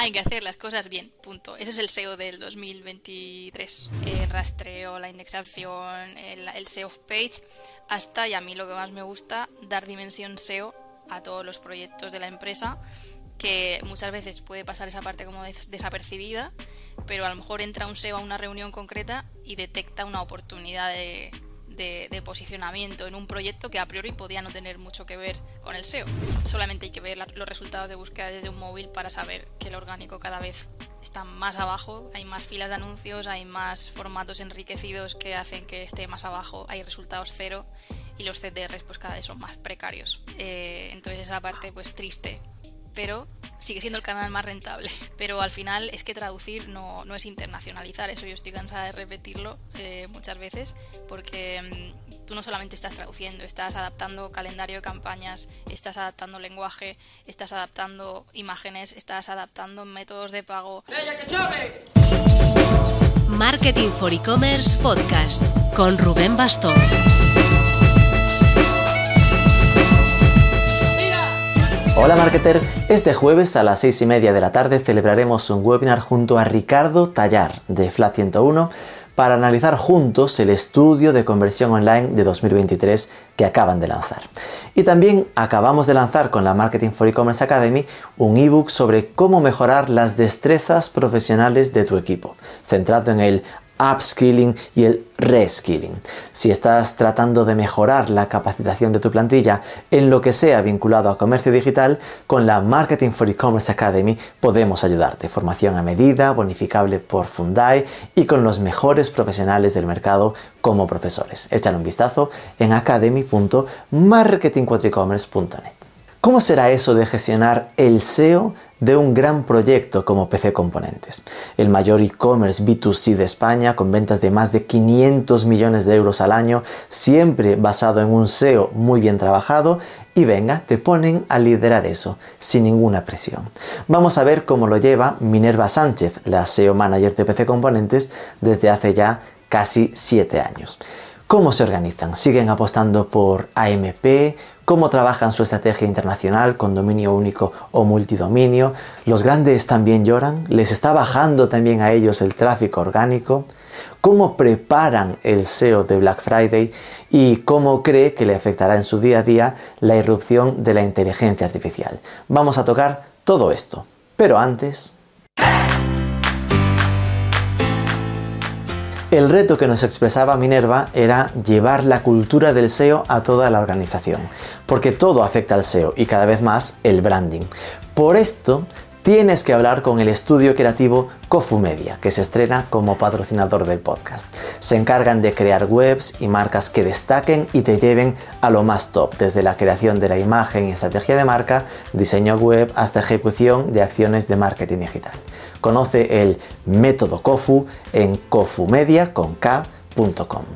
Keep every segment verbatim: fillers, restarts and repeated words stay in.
Hay que hacer las cosas bien, punto. Ese es el S E O del dos mil veintitrés. El rastreo, la indexación, el, el S E O page, hasta, y a mí lo que más me gusta, dar dimensión S E O a todos los proyectos de la empresa, que muchas veces puede pasar esa parte como des- desapercibida, pero a lo mejor entra un S E O a una reunión concreta y detecta una oportunidad de, de, de posicionamiento en un proyecto que a priori podía no tener mucho que ver con el S E O. Solamente hay que ver la, los resultados de búsqueda desde un móvil para saber que el orgánico cada vez está más abajo, hay más filas de anuncios, hay más formatos enriquecidos que hacen que esté más abajo, hay resultados cero y los C D Rs pues cada vez son más precarios. Eh, entonces esa parte pues triste, pero sigue siendo el canal más rentable. Pero al final es que traducir no, no es internacionalizar, eso yo estoy cansada de repetirlo eh, muchas veces, porque mmm, tú no solamente estás traduciendo, estás adaptando calendario de campañas, estás adaptando lenguaje, estás adaptando imágenes, estás adaptando métodos de pago. ¡Ella que chove! Marketing for E-Commerce Podcast con Rubén Bastón. Hola marketer, este jueves a las seis y media de la tarde celebraremos un webinar junto a Ricardo Tallar de F L A ciento uno para analizar juntos el estudio de conversión online de dos mil veintitrés que acaban de lanzar. Y también acabamos de lanzar con la Marketing for E-Commerce Academy un ebook sobre cómo mejorar las destrezas profesionales de tu equipo, centrado en el upskilling y el reskilling. Si estás tratando de mejorar la capacitación de tu plantilla en lo que sea vinculado a comercio digital, con la Marketing for E-Commerce Academy podemos ayudarte. Formación a medida, bonificable por Fundai y con los mejores profesionales del mercado como profesores. Échale un vistazo en academy punto marketing cuatro e commerce punto net. ¿Cómo será eso de gestionar el S E O de un gran proyecto como P C Componentes? El mayor e-commerce B dos C de España, con ventas de más de quinientos millones de euros al año, siempre basado en un S E O muy bien trabajado, y venga, te ponen a liderar eso, sin ninguna presión. Vamos a ver cómo lo lleva Minerva Sánchez, la S E O Manager de P C Componentes, desde hace ya casi siete años. ¿Cómo se organizan? ¿Siguen apostando por A M P? ¿Cómo trabajan su estrategia internacional con dominio único o multidominio? ¿Los grandes también lloran? ¿Les está bajando también a ellos el tráfico orgánico? ¿Cómo preparan el S E O de Black Friday? ¿Y cómo cree que le afectará en su día a día la irrupción de la inteligencia artificial? Vamos a tocar todo esto. Pero antes... El reto que nos expresaba Minerva era llevar la cultura del S E O a toda la organización, porque todo afecta al S E O y cada vez más el branding. Por esto, tienes que hablar con el estudio creativo Cofu Media, que se estrena como patrocinador del podcast. Se encargan de crear webs y marcas que destaquen y te lleven a lo más top, desde la creación de la imagen y estrategia de marca, diseño web, hasta ejecución de acciones de marketing digital. Conoce el método Cofu en cofumedia con k punto com.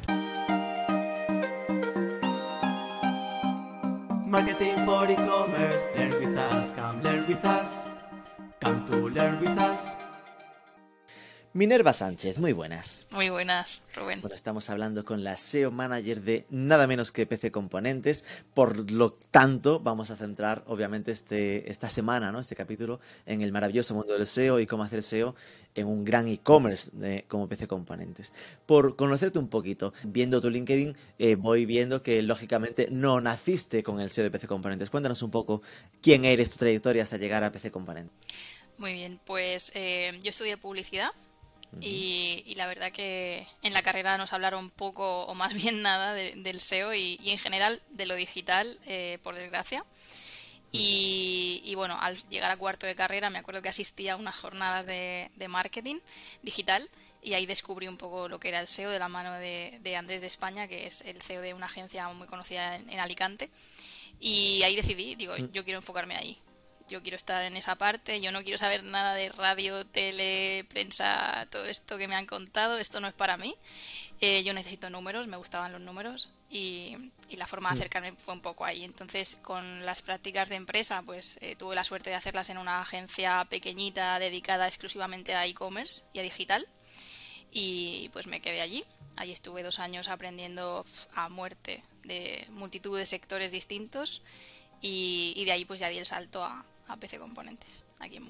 Marketing for e-commerce, learn with us, come learn with us, come to learn with us. Minerva Sánchez, muy buenas. Muy buenas, Rubén. Bueno, estamos hablando con la S E O Manager de nada menos que P C Componentes, por lo tanto vamos a centrar obviamente este, esta semana, ¿no? este capítulo en el maravilloso mundo del S E O y cómo hacer S E O en un gran e-commerce de, como P C Componentes. Por conocerte un poquito, viendo tu LinkedIn, eh, voy viendo que lógicamente no naciste con el S E O de P C Componentes. Cuéntanos un poco quién eres, tu trayectoria hasta llegar a P C Componentes. Muy bien, pues eh, yo estudié publicidad. Y, y la verdad que en la carrera nos hablaron poco o más bien nada de, del S E O y, y en general de lo digital, eh, por desgracia. Y, y bueno, al llegar a cuarto de carrera me acuerdo que asistía a unas jornadas de, de marketing digital y ahí descubrí un poco lo que era el S E O de la mano de, de Andrés de España, que es el C E O de una agencia muy conocida en, en Alicante. Y ahí decidí, digo, yo quiero enfocarme ahí. Yo quiero estar en esa parte, yo no quiero saber nada de radio, tele, prensa, todo esto que me han contado, esto no es para mí. Eh, yo necesito números, me gustaban los números y, y la forma de acercarme fue un poco ahí. Entonces, con las prácticas de empresa, pues eh, tuve la suerte de hacerlas en una agencia pequeñita dedicada exclusivamente a e-commerce y a digital. Y pues me quedé allí. Allí estuve dos años aprendiendo a muerte de multitud de sectores distintos y, y de ahí pues ya di el salto a a P C Componentes, aquí en Murcia.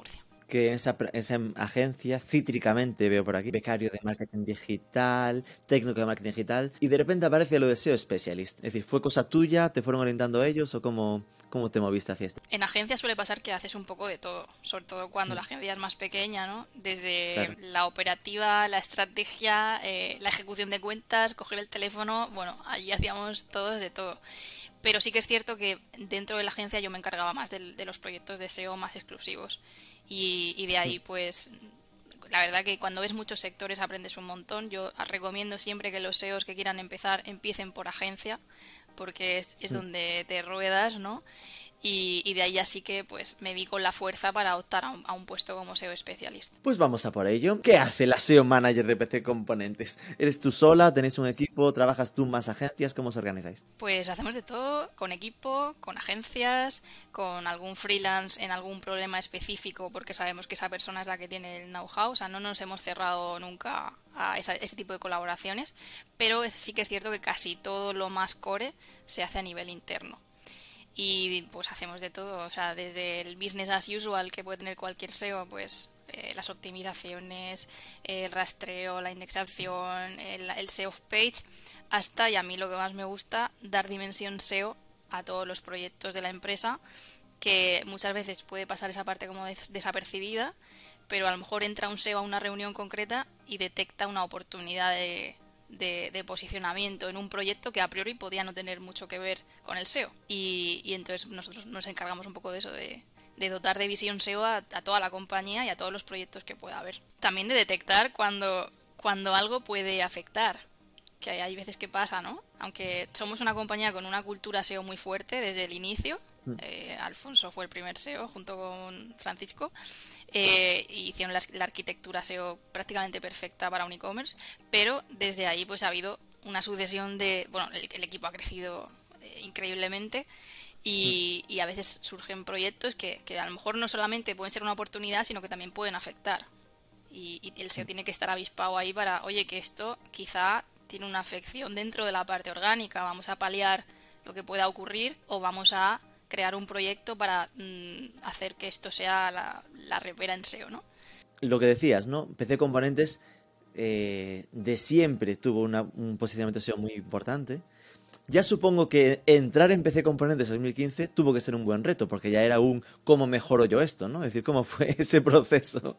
que en esa, pre- esa agencia, cítricamente veo por aquí, becario de marketing digital, técnico de marketing digital, y de repente aparece lo de S E O Specialist. Es decir, ¿fue cosa tuya? ¿Te fueron orientando ellos o cómo, cómo te moviste hacia esto? En agencias suele pasar que haces un poco de todo, sobre todo cuando la agencia es más pequeña, ¿no? Desde Claro. la operativa, la estrategia, eh, la ejecución de cuentas, coger el teléfono, bueno, allí hacíamos todos de todo. Pero sí que es cierto que dentro de la agencia yo me encargaba más del- de, los proyectos de S E O más exclusivos. Y, y de ahí, pues, la verdad que cuando ves muchos sectores aprendes un montón. Yo recomiendo siempre que los S E Os que quieran empezar empiecen por agencia, porque es, es donde te ruedas, ¿no? Y, y de ahí así que pues me vi con la fuerza para optar a un, a un puesto como S E O Specialist. Pues vamos a por ello. ¿Qué hace la S E O Manager de P C Componentes? ¿Eres tú sola? ¿Tenéis un equipo? ¿Trabajas tú en más agencias? ¿Cómo os organizáis? Pues hacemos de todo, con equipo, con agencias, con algún freelance en algún problema específico, porque sabemos que esa persona es la que tiene el know-how. O sea, no nos hemos cerrado nunca a esa- ese tipo de colaboraciones, pero es- sí que es cierto que casi todo lo más core se hace a nivel interno. Y pues hacemos de todo, o sea, desde el business as usual que puede tener cualquier S E O, pues eh, las optimizaciones, el rastreo, la indexación, el, el S E O page, hasta, y a mí lo que más me gusta, dar dimensión S E O a todos los proyectos de la empresa, que muchas veces puede pasar esa parte como des- desapercibida, pero a lo mejor entra un S E O a una reunión concreta y detecta una oportunidad de, de, de posicionamiento en un proyecto que a priori podía no tener mucho que ver con el S E O. Y, y entonces nosotros nos encargamos un poco de eso, de, de dotar de visión S E O a, a toda la compañía y a todos los proyectos que pueda haber. También de detectar cuando, cuando algo puede afectar, que hay, hay veces que pasa, ¿no? Aunque somos una compañía con una cultura S E O muy fuerte desde el inicio, eh, Alfonso fue el primer S E O junto con Francisco, eh, y hicieron la, la arquitectura S E O prácticamente perfecta para un e-commerce, pero desde ahí pues ha habido una sucesión de... Bueno, el, el equipo ha crecido eh, increíblemente y, y a veces surgen proyectos que, que a lo mejor no solamente pueden ser una oportunidad, sino que también pueden afectar. Y, y el S E O tiene que estar avispado ahí para, oye, que esto quizá tiene una afección dentro de la parte orgánica, vamos a paliar lo que pueda ocurrir o vamos a crear un proyecto para mm, hacer que esto sea la, la repera en S E O, ¿no? Lo que decías, ¿no? P C Componentes eh, de siempre tuvo una- un posicionamiento S E O muy importante. Ya supongo que entrar en P C Componentes en dos mil quince tuvo que ser un buen reto, porque ya era un ¿cómo mejoro yo esto?, ¿no? Es decir, ¿cómo fue ese proceso?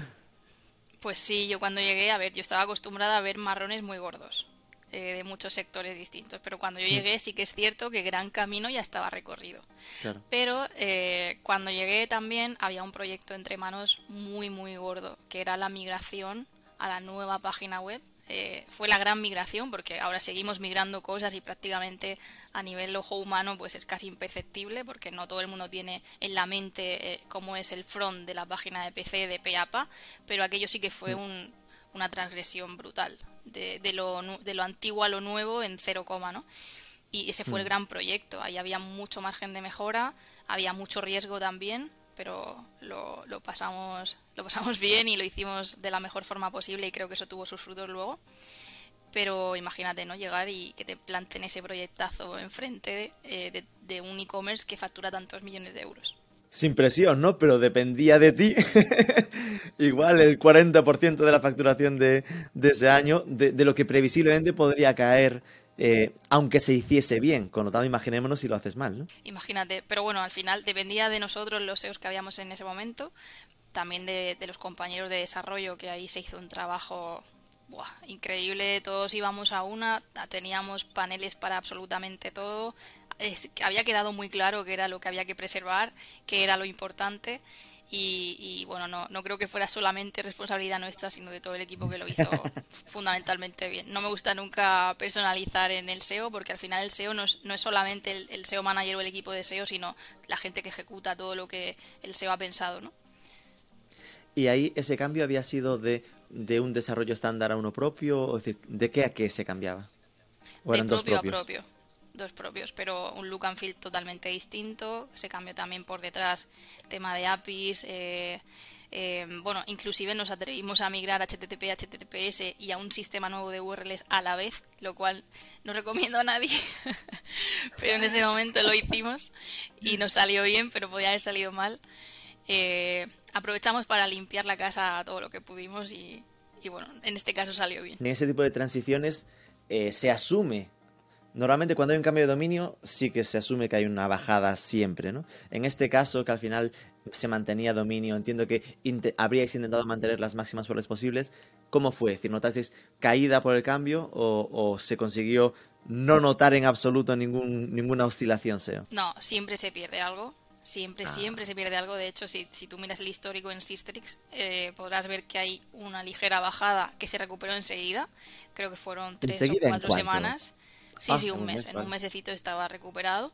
Pues sí, yo cuando llegué, a ver, yo estaba acostumbrada a ver marrones muy gordos, eh, de muchos sectores distintos, pero cuando yo llegué sí que es cierto que gran camino ya estaba recorrido. Claro. Pero eh, cuando llegué también había un proyecto entre manos muy muy gordo, que era la migración a la nueva página web. Eh, fue la gran migración, porque ahora seguimos migrando cosas y prácticamente a nivel ojo humano pues es casi imperceptible, porque no todo el mundo tiene en la mente eh, cómo es el front de la página de P C de pe a pa, pero aquello sí que fue un, una transgresión brutal, de, de, lo, nu- de lo antiguo a lo nuevo en cero coma, ¿no? Y ese fue el gran proyecto. Ahí había mucho margen de mejora, había mucho riesgo también, pero lo, lo pasamos lo pasamos bien y lo hicimos de la mejor forma posible y creo que eso tuvo sus frutos luego. Pero imagínate, ¿no? Llegar y que te planten ese proyectazo enfrente de, eh, de, de un e-commerce que factura tantos millones de euros. Sin presión, ¿no? Pero dependía de ti. Igual el cuarenta por ciento de la facturación de, de ese año, de, de lo que previsiblemente podría caer, eh, aunque se hiciese bien. Con lo tanto, imaginémonos si lo haces mal, ¿no? Imagínate, pero bueno, al final dependía de nosotros, los S E Os que habíamos en ese momento, también de, de los compañeros de desarrollo, que ahí se hizo un trabajo buah, increíble, todos íbamos a una, teníamos paneles para absolutamente todo, es, había quedado muy claro que era lo que había que preservar, que era lo importante. Y, y, bueno, no, no creo que fuera solamente responsabilidad nuestra, sino de todo el equipo que lo hizo fundamentalmente bien. No me gusta nunca personalizar en el S E O, porque al final el S E O no es, no es solamente el, el S E O manager o el equipo de S E O, sino la gente que ejecuta todo lo que el S E O ha pensado, ¿no? Y ahí ese cambio había sido de, de un desarrollo estándar a uno propio, es decir, ¿de qué a qué se cambiaba? ¿O De eran dos propio a propios? propio. Dos propios, pero un look and feel totalmente distinto. Se cambió también por detrás tema de A P Is. Eh, eh, bueno, inclusive nos atrevimos a migrar H T T P, H T T P S y a un sistema nuevo de U R Ls a la vez, lo cual no recomiendo a nadie. Pero en ese momento lo hicimos y nos salió bien, pero podía haber salido mal. eh, aprovechamos para limpiar la casa todo lo que pudimos y, y bueno, en este caso salió bien. En ese tipo de transiciones eh, se asume. Normalmente cuando hay un cambio de dominio sí que se asume que hay una bajada siempre, ¿no? En este caso, que al final se mantenía dominio, entiendo que int- habríais intentado mantener las máximas flores posibles. ¿Cómo fue? Es decir, ¿notasteis caída por el cambio o, o se consiguió no notar en absoluto ningún, ninguna oscilación S E O? No, siempre se pierde algo. Siempre, Ah. siempre se pierde algo. De hecho, si, si tú miras el histórico en Sistrix, eh, podrás ver que hay una ligera bajada que se recuperó enseguida. Creo que fueron tres o ¿Enseguida en cuatro cuánto? semanas. Sí, Ah, sí, en un un mes. mes, En vale. un mesecito estaba recuperado.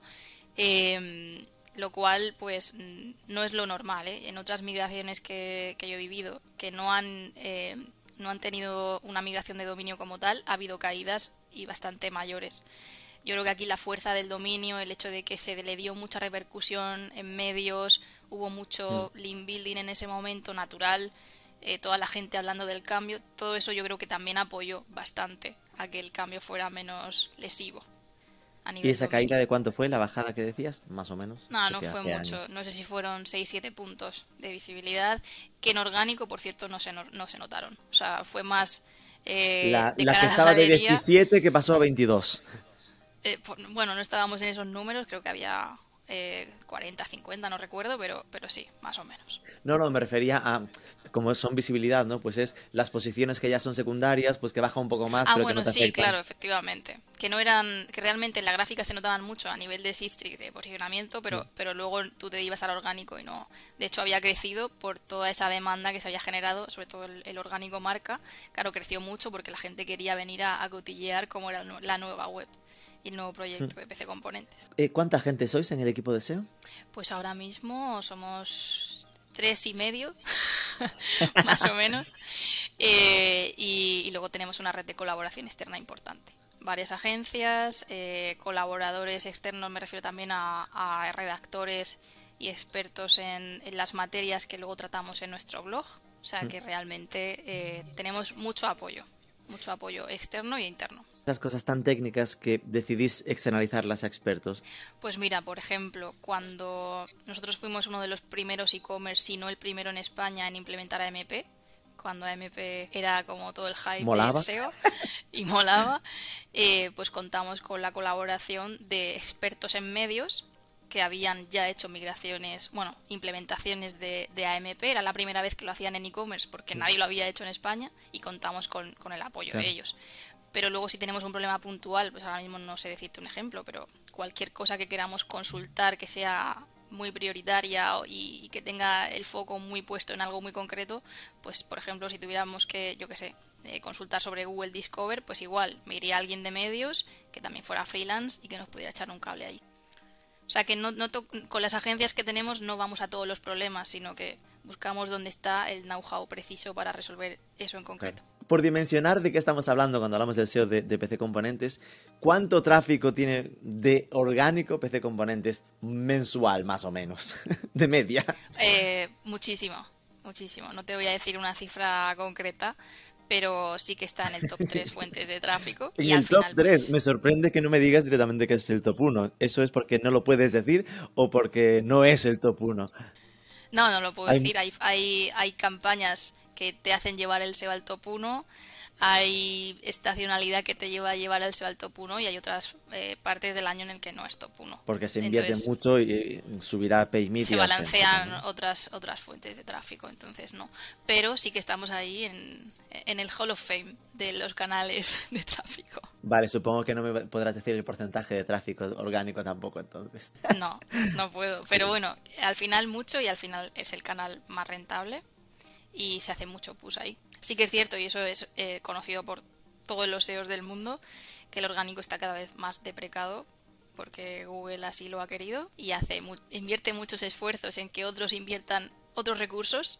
Eh, lo cual, pues, mm, no es lo normal, ¿eh? En otras migraciones que, que yo he vivido, que no han, eh, no han tenido una migración de dominio como tal, ha habido caídas y bastante mayores. Yo creo que aquí la fuerza del dominio, el hecho de que se le dio mucha repercusión en medios, hubo mucho link building en ese momento natural, eh, toda la gente hablando del cambio, todo eso yo creo que también apoyó bastante a que el cambio fuera menos lesivo a ¿Y nivel esa dominio. caída de cuánto fue, la bajada que decías? Más o menos. No, Sé no que fue hace mucho. años. No sé si fueron seis siete puntos de visibilidad, que en orgánico, por cierto, no se, no, no se notaron. O sea, fue más eh, La, de la cara que a la estaba de galería. diecisiete que pasó a veintidós. Eh, por- bueno, no estábamos en esos números, creo que había eh, cuarenta, cincuenta, no recuerdo, pero, pero sí, más o menos. No, no, me refería a, como son visibilidad, ¿no? Pues es las posiciones que ya son secundarias, pues que baja un poco más, Ah, pero que bueno, no te sí, afectan. claro, efectivamente. Que no eran, que realmente en la gráfica se notaban mucho a nivel de Sistrix, de posicionamiento, pero, pero luego tú te ibas al orgánico y no. De hecho, había crecido por toda esa demanda que se había generado, sobre todo el, el orgánico marca. Claro, creció mucho porque la gente quería venir a, a cotillear cómo era nu- la nueva web y el nuevo proyecto de P C Componentes. Eh, ¿Cuánta gente sois en el equipo de S E O? Pues ahora mismo somos tres y medio, más o menos. Eh, y, y luego tenemos una red de colaboración externa importante. Varias agencias, eh, colaboradores externos, me refiero también a, a redactores y expertos en, en las materias que luego tratamos en nuestro blog. O sea que realmente eh, tenemos mucho apoyo, mucho apoyo externo y interno. Esas cosas tan técnicas que decidís externalizarlas a expertos. Pues mira, por ejemplo, cuando nosotros fuimos uno de los primeros e-commerce, si no el primero en España en implementar A M P, cuando A M P era como todo el hype Molaba. del S E O y molaba, eh, pues contamos con la colaboración de expertos en medios que habían ya hecho migraciones, bueno, implementaciones de, de A M P. Era la primera vez que lo hacían en e-commerce porque nadie lo había hecho en España y contamos con, con el apoyo Claro. de ellos. Pero luego si tenemos un problema puntual, pues ahora mismo no sé decirte un ejemplo, pero cualquier cosa que queramos consultar que sea muy prioritaria o- y, y que tenga el foco muy puesto en algo muy concreto, pues por ejemplo si tuviéramos que, yo qué sé, eh, consultar sobre Google Discover, pues igual me iría alguien de medios que también fuera freelance y que nos pudiera echar un cable ahí. O sea que no, no to- con las agencias que tenemos no vamos a todos los problemas, sino que buscamos dónde está el know-how preciso para resolver eso en concreto. Por dimensionar de qué estamos hablando cuando hablamos del S E O de, de P C Componentes, ¿cuánto tráfico tiene de orgánico P C Componentes mensual, más o menos? De media. Eh, muchísimo, muchísimo. No te voy a decir una cifra concreta, pero sí que está en el top tres fuentes de tráfico. En Y el al top final, tres, pues, me sorprende que no me digas directamente que es el top uno. ¿Eso es porque no lo puedes decir o porque no es el top uno? no, no lo puedo Hay- decir. Hay, hay, hay campañas que te hacen llevar el S E O al top uno, hay estacionalidad que te lleva a llevar el S E O al top uno y hay otras eh, partes del año en el que no es top uno. Porque se invierte Entonces, mucho y eh, subirá Pay Media. se o balancean Sentiment, ¿no? otras otras fuentes de tráfico, entonces no. Pero sí que estamos ahí en, en el Hall of Fame de los canales de tráfico. Vale, supongo que no me podrás decir el porcentaje de tráfico orgánico tampoco, entonces. No, no puedo. Pero bueno, al final mucho y al final es el canal más rentable y se hace mucho push ahí. Sí que es cierto, y eso es eh, conocido por todos los S E Os del mundo, que el orgánico está cada vez más deprecado porque Google así lo ha querido y hace mu- invierte muchos esfuerzos en que otros inviertan otros recursos,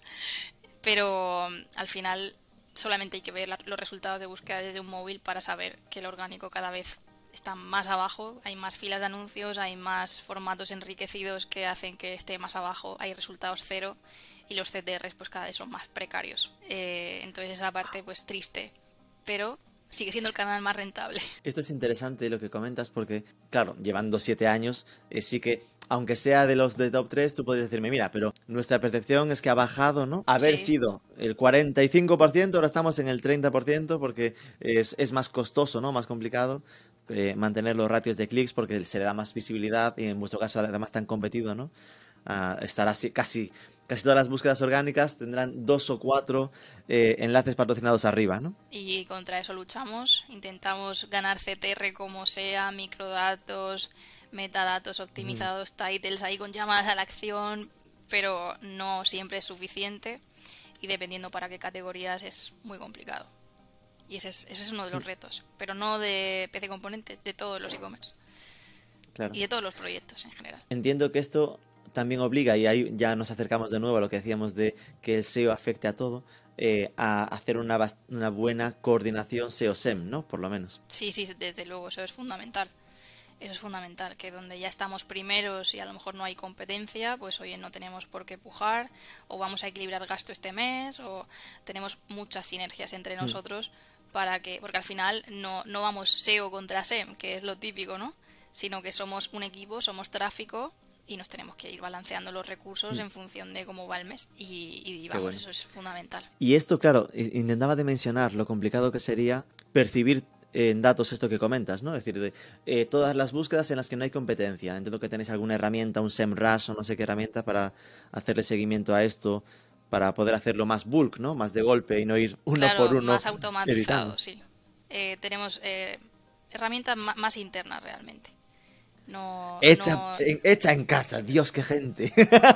pero mm, al final solamente hay que ver la- los resultados de búsqueda desde un móvil para saber que el orgánico cada vez está más abajo, hay más filas de anuncios, hay más formatos enriquecidos que hacen que esté más abajo, hay resultados cero y los C T Rs pues cada vez son más precarios. Eh, entonces esa parte pues triste, pero sigue siendo el canal más rentable. Esto es interesante lo que comentas porque, claro, llevando siete años, eh, sí que, aunque sea de los de top tres, tú podrías decirme, mira, pero nuestra percepción es que ha bajado, ¿no? Haber Sí. sido el cuarenta y cinco por ciento, ahora estamos en el treinta por ciento porque es, es más costoso, ¿no? Más complicado eh, mantener los ratios de clics porque se le da más visibilidad y en vuestro caso además tan competido, ¿no? Uh, estará así, casi, casi todas las búsquedas orgánicas tendrán dos o cuatro eh, enlaces patrocinados arriba, ¿no? Y contra eso luchamos, intentamos ganar C T R como sea, microdatos, metadatos optimizados, mm. titles ahí con llamadas a la acción, pero no siempre es suficiente y dependiendo para qué categorías es muy complicado. Y ese es, ese es uno de los sí. retos, pero no de P C Componentes, de todos los e-commerce. Claro. Y de todos los proyectos en general. Entiendo que esto también obliga, y ahí ya nos acercamos de nuevo a lo que decíamos de que el S E O afecte a todo, eh, a hacer una, una buena coordinación S E O-S E M, ¿no? Por lo menos. Sí, sí, desde luego, eso es fundamental. Eso es fundamental, que donde ya estamos primeros y a lo mejor no hay competencia, pues oye, no tenemos por qué pujar, o vamos a equilibrar gasto este mes, o tenemos muchas sinergias entre sí. nosotros para que, porque al final no, no vamos S E O contra S E M, que es lo típico, ¿no? Sino que somos un equipo, somos tráfico, y nos tenemos que ir balanceando los recursos mm. en función de cómo va el mes y, y vamos, bueno. Eso es fundamental. Y esto, claro, intentaba de mencionar lo complicado que sería percibir en datos esto que comentas, ¿no? Es decir, de eh, todas las búsquedas en las que no hay competencia. Entiendo que tenéis alguna herramienta, un SEMrush o no sé qué herramienta para hacerle seguimiento a esto, para poder hacerlo más bulk, ¿no? Más de golpe y no ir uno claro, por uno. Más automatizado, editando. Sí. Eh, tenemos eh, herramientas m- más internas realmente. No, hecha, no... En, hecha en casa, Dios, qué gente.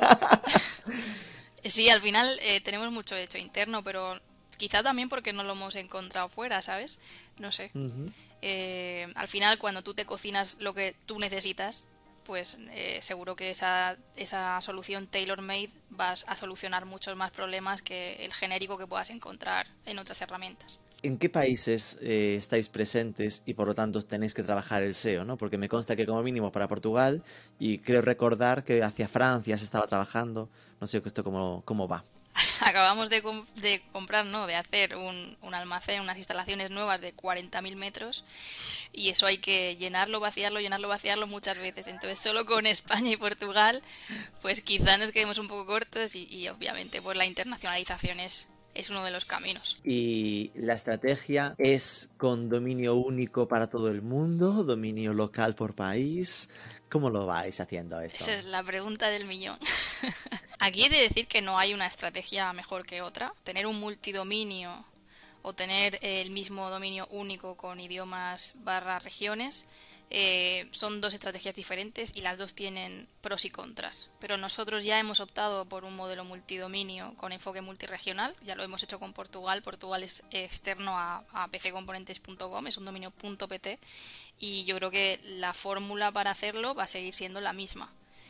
Sí, al final eh, tenemos mucho hecho interno, pero quizá también porque no lo hemos encontrado fuera, ¿sabes? No sé. Uh-huh. Eh, al final, cuando tú te cocinas lo que tú necesitas, pues eh, seguro que esa, esa solución tailor-made vas a solucionar muchos más problemas que el genérico que puedas encontrar en otras herramientas. ¿En qué países eh, estáis presentes y por lo tanto tenéis que trabajar el S E O, ¿no? Porque me consta que como mínimo para Portugal y creo recordar que hacia Francia se estaba trabajando. No sé esto cómo, cómo va. Acabamos de, comp- de comprar, no, de hacer un, un almacén, unas instalaciones nuevas de cuarenta mil metros y eso hay que llenarlo, vaciarlo, llenarlo, vaciarlo muchas veces. Entonces solo con España y Portugal pues quizá nos quedemos un poco cortos y, y obviamente pues la internacionalización es... es uno de los caminos. ¿Y la estrategia es con dominio único para todo el mundo? ¿Dominio local por país? ¿Cómo lo vais haciendo esto? Esa es la pregunta del millón. Aquí he de decir que no hay una estrategia mejor que otra. Tener un multidominio o tener el mismo dominio único con idiomas barra regiones Eh, son dos estrategias diferentes y las dos tienen pros y contras, pero nosotros ya hemos optado por un modelo multidominio con enfoque multiregional, ya lo hemos hecho con Portugal. Portugal es externo a, a p c componentes punto com, es un dominio .pt y yo creo que la fórmula para hacerlo va a seguir siendo la misma.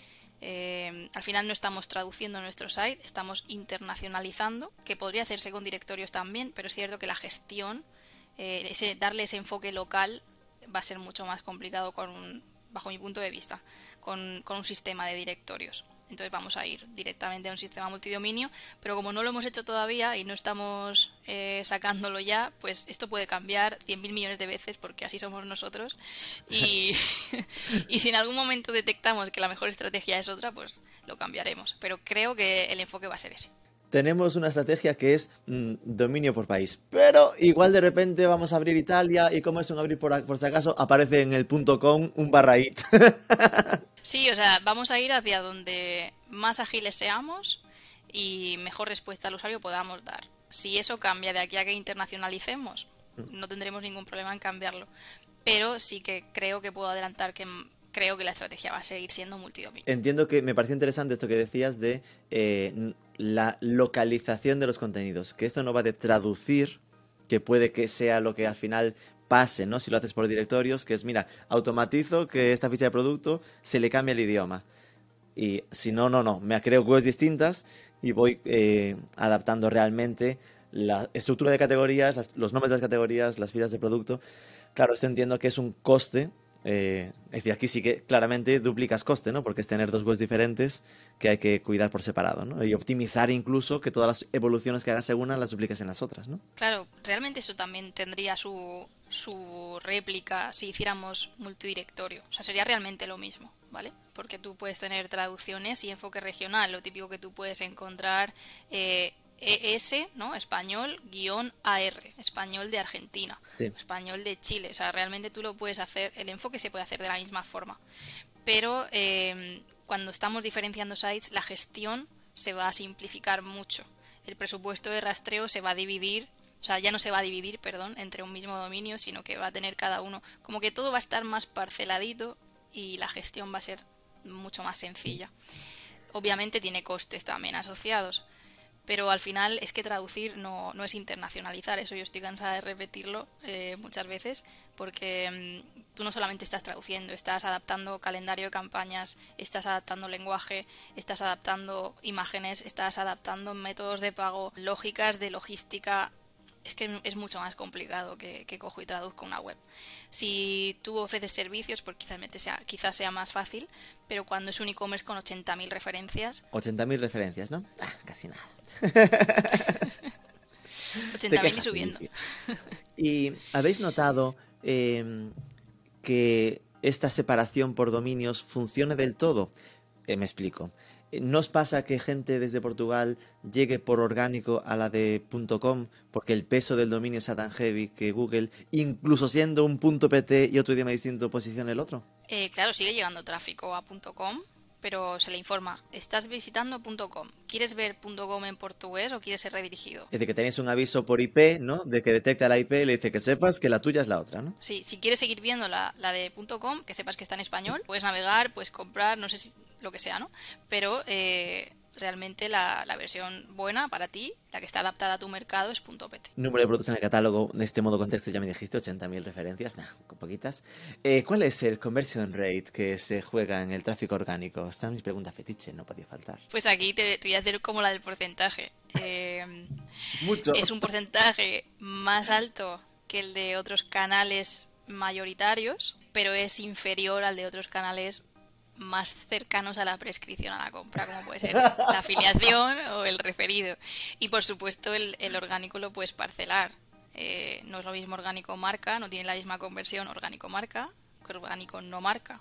Eh, al final no estamos traduciendo nuestro site, estamos internacionalizando, que podría hacerse con directorios también, pero es cierto que la gestión, eh, ese, darle ese enfoque local va a ser mucho más complicado con un, bajo mi punto de vista, con, con un sistema de directorios. Entonces vamos a ir directamente a un sistema multidominio, pero como no lo hemos hecho todavía y no estamos eh, sacándolo ya, pues esto puede cambiar cien mil millones de veces porque así somos nosotros y, y si en algún momento detectamos que la mejor estrategia es otra, pues lo cambiaremos, pero creo que el enfoque va a ser ese. Tenemos una estrategia que es mmm, dominio por país, pero igual de repente vamos a abrir Italia y como es un abrir por, por si acaso aparece en el .com un barra it. Sí, o sea, vamos a ir hacia donde más ágiles seamos y mejor respuesta al usuario podamos dar. Si eso cambia de aquí a que internacionalicemos, no tendremos ningún problema en cambiarlo, pero sí que creo que puedo adelantar que creo que la estrategia va a seguir siendo multidominio. Entiendo que me pareció interesante esto que decías de eh, la localización de los contenidos, que esto no va de traducir, que puede que sea lo que al final pase, ¿no? Si lo haces por directorios, que es, mira, automatizo que esta ficha de producto se le cambia el idioma. Y si no, no, no, me creo webs distintas y voy eh, adaptando realmente la estructura de categorías, las, los nombres de las categorías, las fichas de producto. Claro, esto entiendo que es un coste Eh, es decir, aquí sí que claramente duplicas coste, ¿no? Porque es tener dos webs diferentes que hay que cuidar por separado, ¿no? Y optimizar incluso que todas las evoluciones que hagas en una las dupliques en las otras, ¿no? Claro, realmente eso también tendría su, su réplica si hiciéramos multidirectorio. O sea, sería realmente lo mismo, ¿vale? Porque tú puedes tener traducciones y enfoque regional. Lo típico que tú puedes encontrar... Eh, E S, ¿no? Español, guión A R, español de Argentina, sí. español de Chile. O sea, realmente tú lo puedes hacer, el enfoque se puede hacer de la misma forma. Pero eh, cuando estamos diferenciando sites, la gestión se va a simplificar mucho. El presupuesto de rastreo se va a dividir, o sea, ya no se va a dividir, perdón, entre un mismo dominio, sino que va a tener cada uno, como que todo va a estar más parceladito y la gestión va a ser mucho más sencilla. Obviamente tiene costes también asociados. Pero al final es que traducir no, no es internacionalizar, eso yo estoy cansada de repetirlo eh, muchas veces, porque mmm, tú no solamente estás traduciendo, estás adaptando calendario de campañas, estás adaptando lenguaje, estás adaptando imágenes, estás adaptando métodos de pago, lógicas de logística. Es que es mucho más complicado que, que cojo y traduzco una web. Si tú ofreces servicios, pues quizás sea, quizás sea más fácil, pero cuando es un e-commerce con ochenta mil referencias... ochenta mil referencias, ¿no? Ah, casi nada. ochenta mil y subiendo. ¿Y habéis notado eh, que esta separación por dominios funcione del todo? Eh, me explico. ¿No os pasa que gente desde Portugal llegue por orgánico a la de .com porque el peso del dominio sea tan heavy que Google, incluso siendo un .pt y otro idioma distinto, posicione el otro? Eh, claro, sigue llegando tráfico a .com, pero se le informa, estás visitando .com, ¿quieres ver .com en portugués o quieres ser redirigido? Es decir, que tenéis un aviso por I P, ¿no? De que detecta la I P y le dice que sepas que la tuya es la otra, ¿no? Sí, si quieres seguir viendo la, la de .com, que sepas que está en español, puedes navegar, puedes comprar, no sé si lo que sea, ¿no? Pero eh, realmente la, la versión buena para ti, la que está adaptada a tu mercado, es .pt. Número de productos en el catálogo, de este modo contexto ya me dijiste, ochenta mil referencias, nah, con poquitas. Eh, ¿Cuál es el conversion rate que se juega en el tráfico orgánico? Esta es mi pregunta fetiche, no podía faltar. Pues aquí te, te voy a hacer como la del porcentaje. Eh, Mucho. Es un porcentaje más alto que el de otros canales mayoritarios, pero es inferior al de otros canales más cercanos a la prescripción a la compra, como puede ser la afiliación o el referido. Y por supuesto el, el orgánico lo puedes parcelar. Eh, no es lo mismo orgánico marca, no tiene la misma conversión orgánico marca que orgánico no marca.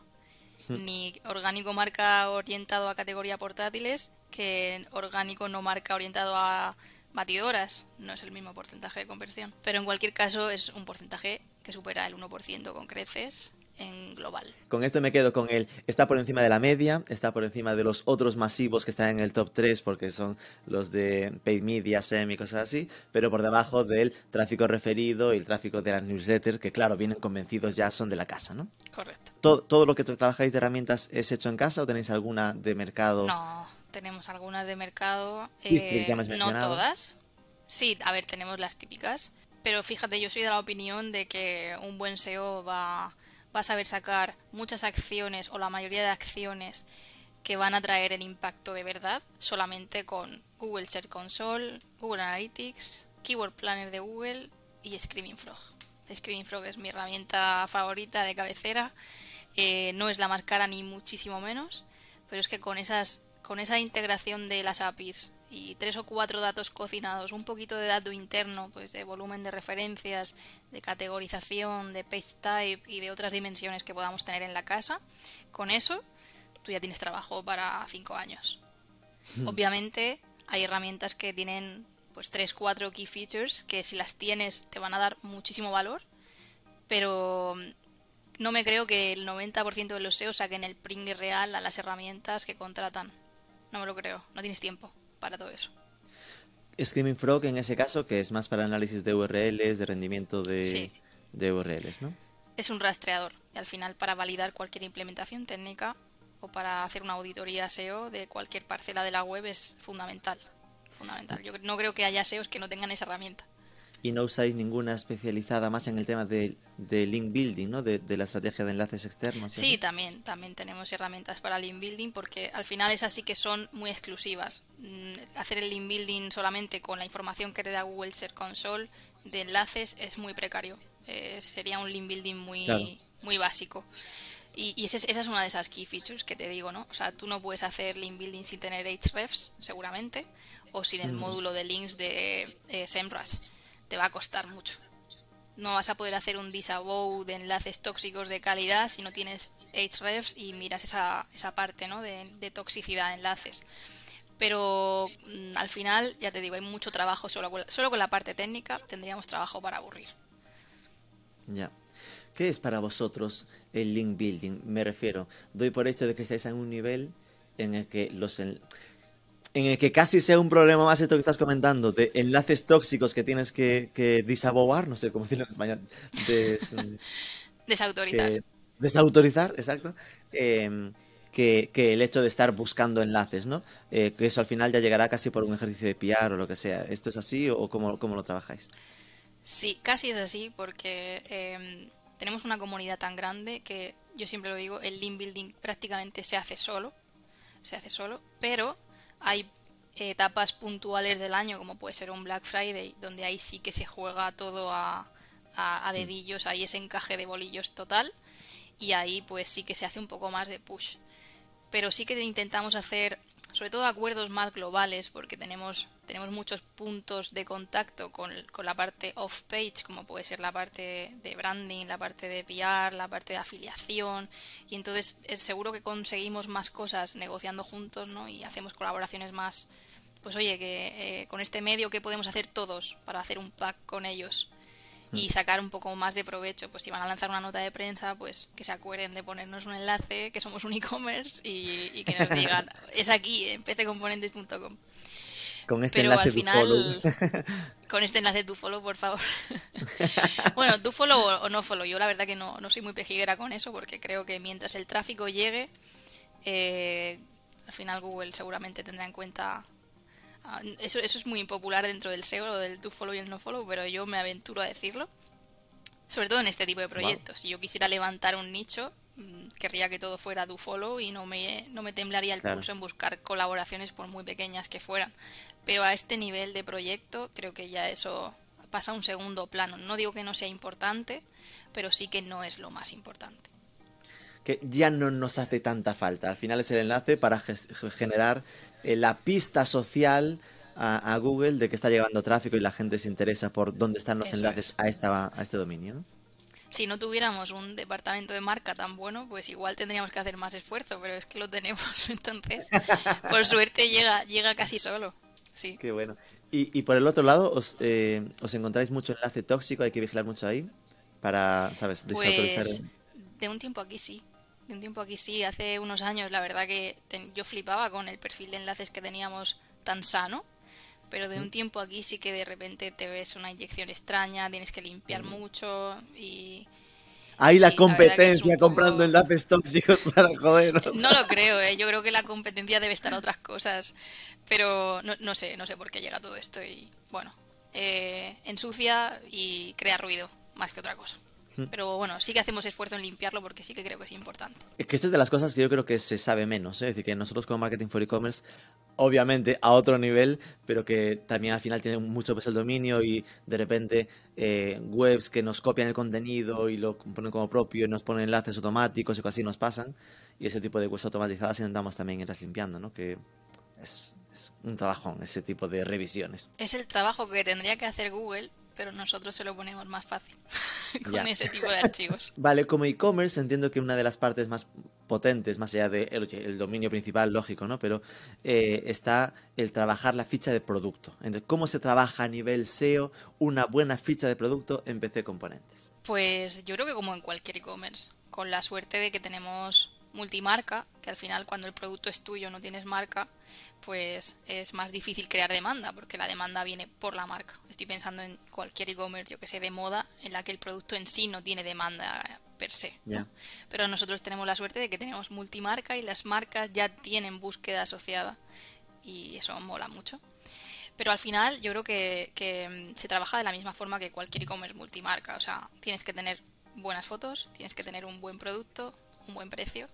Ni orgánico marca orientado a categoría portátiles que orgánico no marca orientado a batidoras. No es el mismo porcentaje de conversión. Pero en cualquier caso es un porcentaje que supera el uno por ciento con creces en global. Con esto me quedo con el, está por encima de la media, está por encima de los otros masivos que están en el top tres porque son los de paid media, S E M y cosas así, pero por debajo del tráfico referido y el tráfico de las newsletters que claro, vienen convencidos ya, son de la casa, ¿no? Correcto. ¿Todo, todo lo que trabajáis de herramientas es hecho en casa o tenéis alguna de mercado? No, tenemos algunas de mercado, Sistrix, ya me has no mencionado. todas. Sí, a ver, tenemos las típicas, pero fíjate, yo soy de la opinión de que un buen S E O va... va a saber sacar muchas acciones o la mayoría de acciones que van a traer el impacto de verdad solamente con Google Search Console, Google Analytics, Keyword Planner de Google y Screaming Frog. Screaming Frog es mi herramienta favorita de cabecera, eh, no es la más cara ni muchísimo menos, pero es que con esas con esa integración de las A P Is y tres o cuatro datos cocinados, un poquito de dato interno, pues de volumen de referencias, de categorización, de page type y de otras dimensiones que podamos tener en la casa, con eso tú ya tienes trabajo para cinco años. Hmm. Obviamente hay herramientas que tienen pues tres, cuatro key features que si las tienes te van a dar muchísimo valor, pero no me creo que el noventa por ciento de los S E O saquen el pringue real a las herramientas que contratan. No me lo creo, no tienes tiempo para todo eso. Screaming Frog en ese caso, que es más para análisis de U R Ls, de rendimiento de, sí. de U R Ls, ¿no? Es un rastreador y al final para validar cualquier implementación técnica o para hacer una auditoría S E O de cualquier parcela de la web es fundamental. Fundamental. Yo no creo que haya S E Os que no tengan esa herramienta. Y no usáis ninguna especializada más en el tema de, de link building, ¿no? De, de la estrategia de enlaces externos. Sí, ¿sí? también, también tenemos herramientas para link building porque al final esas sí que son muy exclusivas. Hacer el link building solamente con la información que te da Google Search Console de enlaces es muy precario. Eh, sería un link building muy, claro. muy básico. Y, y ese es- esa es una de esas key features que te digo, ¿no? O sea, tú no puedes hacer link building sin tener hrefs, seguramente, o sin el Mm. módulo de links de eh, SEMrush. Te va a costar mucho. No vas a poder hacer un disavow de enlaces tóxicos de calidad si no tienes hrefs y miras esa, esa parte, ¿no? de, de toxicidad de enlaces. Pero mm, al final, ya te digo, hay mucho trabajo solo con, la, solo con la parte técnica, tendríamos trabajo para aburrir. Ya. ¿Qué es para vosotros el link building? Me refiero, doy por hecho de que estáis en un nivel en el que los en, en el que casi sea un problema más esto que estás comentando, de enlaces tóxicos que tienes que, que disabobar, no sé cómo decirlo en español, des- Desautorizar. que desautorizar, exacto, eh, que, que el hecho de estar buscando enlaces, ¿no? Eh, que eso al final ya llegará casi por un ejercicio de P R o lo que sea. ¿Esto es así o cómo, cómo lo trabajáis? Sí, casi es así porque eh, tenemos una comunidad tan grande que yo siempre lo digo, el link building prácticamente se hace solo, se hace solo, pero hay etapas puntuales del año como puede ser un Black Friday, donde ahí sí que se juega todo a, a, a dedillos, ahí ese encaje de bolillos total y ahí pues sí que se hace un poco más de push. Pero sí que intentamos hacer sobre todo acuerdos más globales porque tenemos, tenemos muchos puntos de contacto con, con la parte off-page, como puede ser la parte de branding, la parte de P R, la parte de afiliación, y entonces es seguro que conseguimos más cosas negociando juntos, ¿no? Y hacemos colaboraciones más, pues oye, que eh, con este medio, ¿qué podemos hacer todos para hacer un pack con ellos? Y sacar un poco más de provecho, pues si van a lanzar una nota de prensa, pues que se acuerden de ponernos un enlace, que somos un e-commerce y, y que nos digan, es aquí, en p c componentes punto com. Con este Pero al enlace do follow. final, con este enlace do follow, por favor. Bueno, do follow o, o no follow, yo la verdad que no, no soy muy pejiguera con eso, porque creo que mientras el tráfico llegue, eh, al final Google seguramente tendrá en cuenta. Ah, Eso, eso es muy impopular dentro del S E O, lo del do follow y el no follow, pero yo me aventuro a decirlo. Sobre todo en este tipo de proyectos. Si yo quisiera levantar un nicho, mm, querría que todo fuera do follow y no me, no me temblaría el Claro. pulso en buscar colaboraciones por muy pequeñas que fueran. Pero a este nivel de proyecto creo que ya eso pasa a un segundo plano. No digo que no sea importante, pero sí que no es lo más importante. Que ya no nos hace tanta falta. Al final es el enlace para ges- generar eh, la pista social a, a Google de que está llegando tráfico y la gente se interesa por dónde están los Eso enlaces es. a, esta, a este dominio, ¿no? Si no tuviéramos un departamento de marca tan bueno, pues igual tendríamos que hacer más esfuerzo, pero es que lo tenemos, entonces, por suerte llega, llega casi solo. Sí. Qué bueno. Y, y por el otro lado, os, eh, os encontráis mucho enlace tóxico, hay que vigilar mucho ahí para, ¿sabes? Desautorizar. Pues de un tiempo aquí sí. De un tiempo aquí sí. Hace unos años la verdad que ten- yo flipaba con el perfil de enlaces que teníamos tan sano. Pero de un tiempo aquí sí que de repente te ves una inyección extraña, tienes que limpiar mucho y... Hay y la sí, la verdad que es competencia un poco- comprando enlaces tóxicos para jodernos. No lo creo, ¿eh? Yo creo que la competencia debe estar a otras cosas. Pero no, no sé, no sé por qué llega todo esto y bueno, eh, ensucia y crea ruido más que otra cosa. Pero bueno, sí que hacemos esfuerzo en limpiarlo porque sí que creo que es importante. Es que esto es de las cosas que yo creo que se sabe menos, ¿eh? Es decir, que nosotros como Marketing for E-Commerce, obviamente a otro nivel, pero que también al final tiene mucho peso el dominio y de repente eh, webs que nos copian el contenido y lo ponen como propio y nos ponen enlaces automáticos y cosas así nos pasan. Y ese tipo de webs automatizadas intentamos también irlas limpiando, ¿no? Que es, es un trabajón ese tipo de revisiones. Es el trabajo que tendría que hacer Google, pero nosotros se lo ponemos más fácil con Ya. ese tipo de archivos. Vale, como e-commerce entiendo que una de las partes más potentes, más allá del de el dominio principal, lógico, ¿no? Pero eh, está el trabajar la ficha de producto. Entonces, ¿cómo se trabaja a nivel S E O una buena ficha de producto en P C Componentes? Pues yo creo que como en cualquier e-commerce, con la suerte de que tenemos multimarca, que al final cuando el producto es tuyo no tienes marca, pues es más difícil crear demanda, porque la demanda viene por la marca. Estoy pensando en cualquier e-commerce, yo que sé, de moda, en la que el producto en sí no tiene demanda per se, ¿no? Ya. Pero nosotros tenemos la suerte de que tenemos multimarca y las marcas ya tienen búsqueda asociada y eso mola mucho. Pero al final yo creo que, que se trabaja de la misma forma que cualquier e-commerce multimarca. O sea, tienes que tener buenas fotos, tienes que tener un buen producto, un buen precio,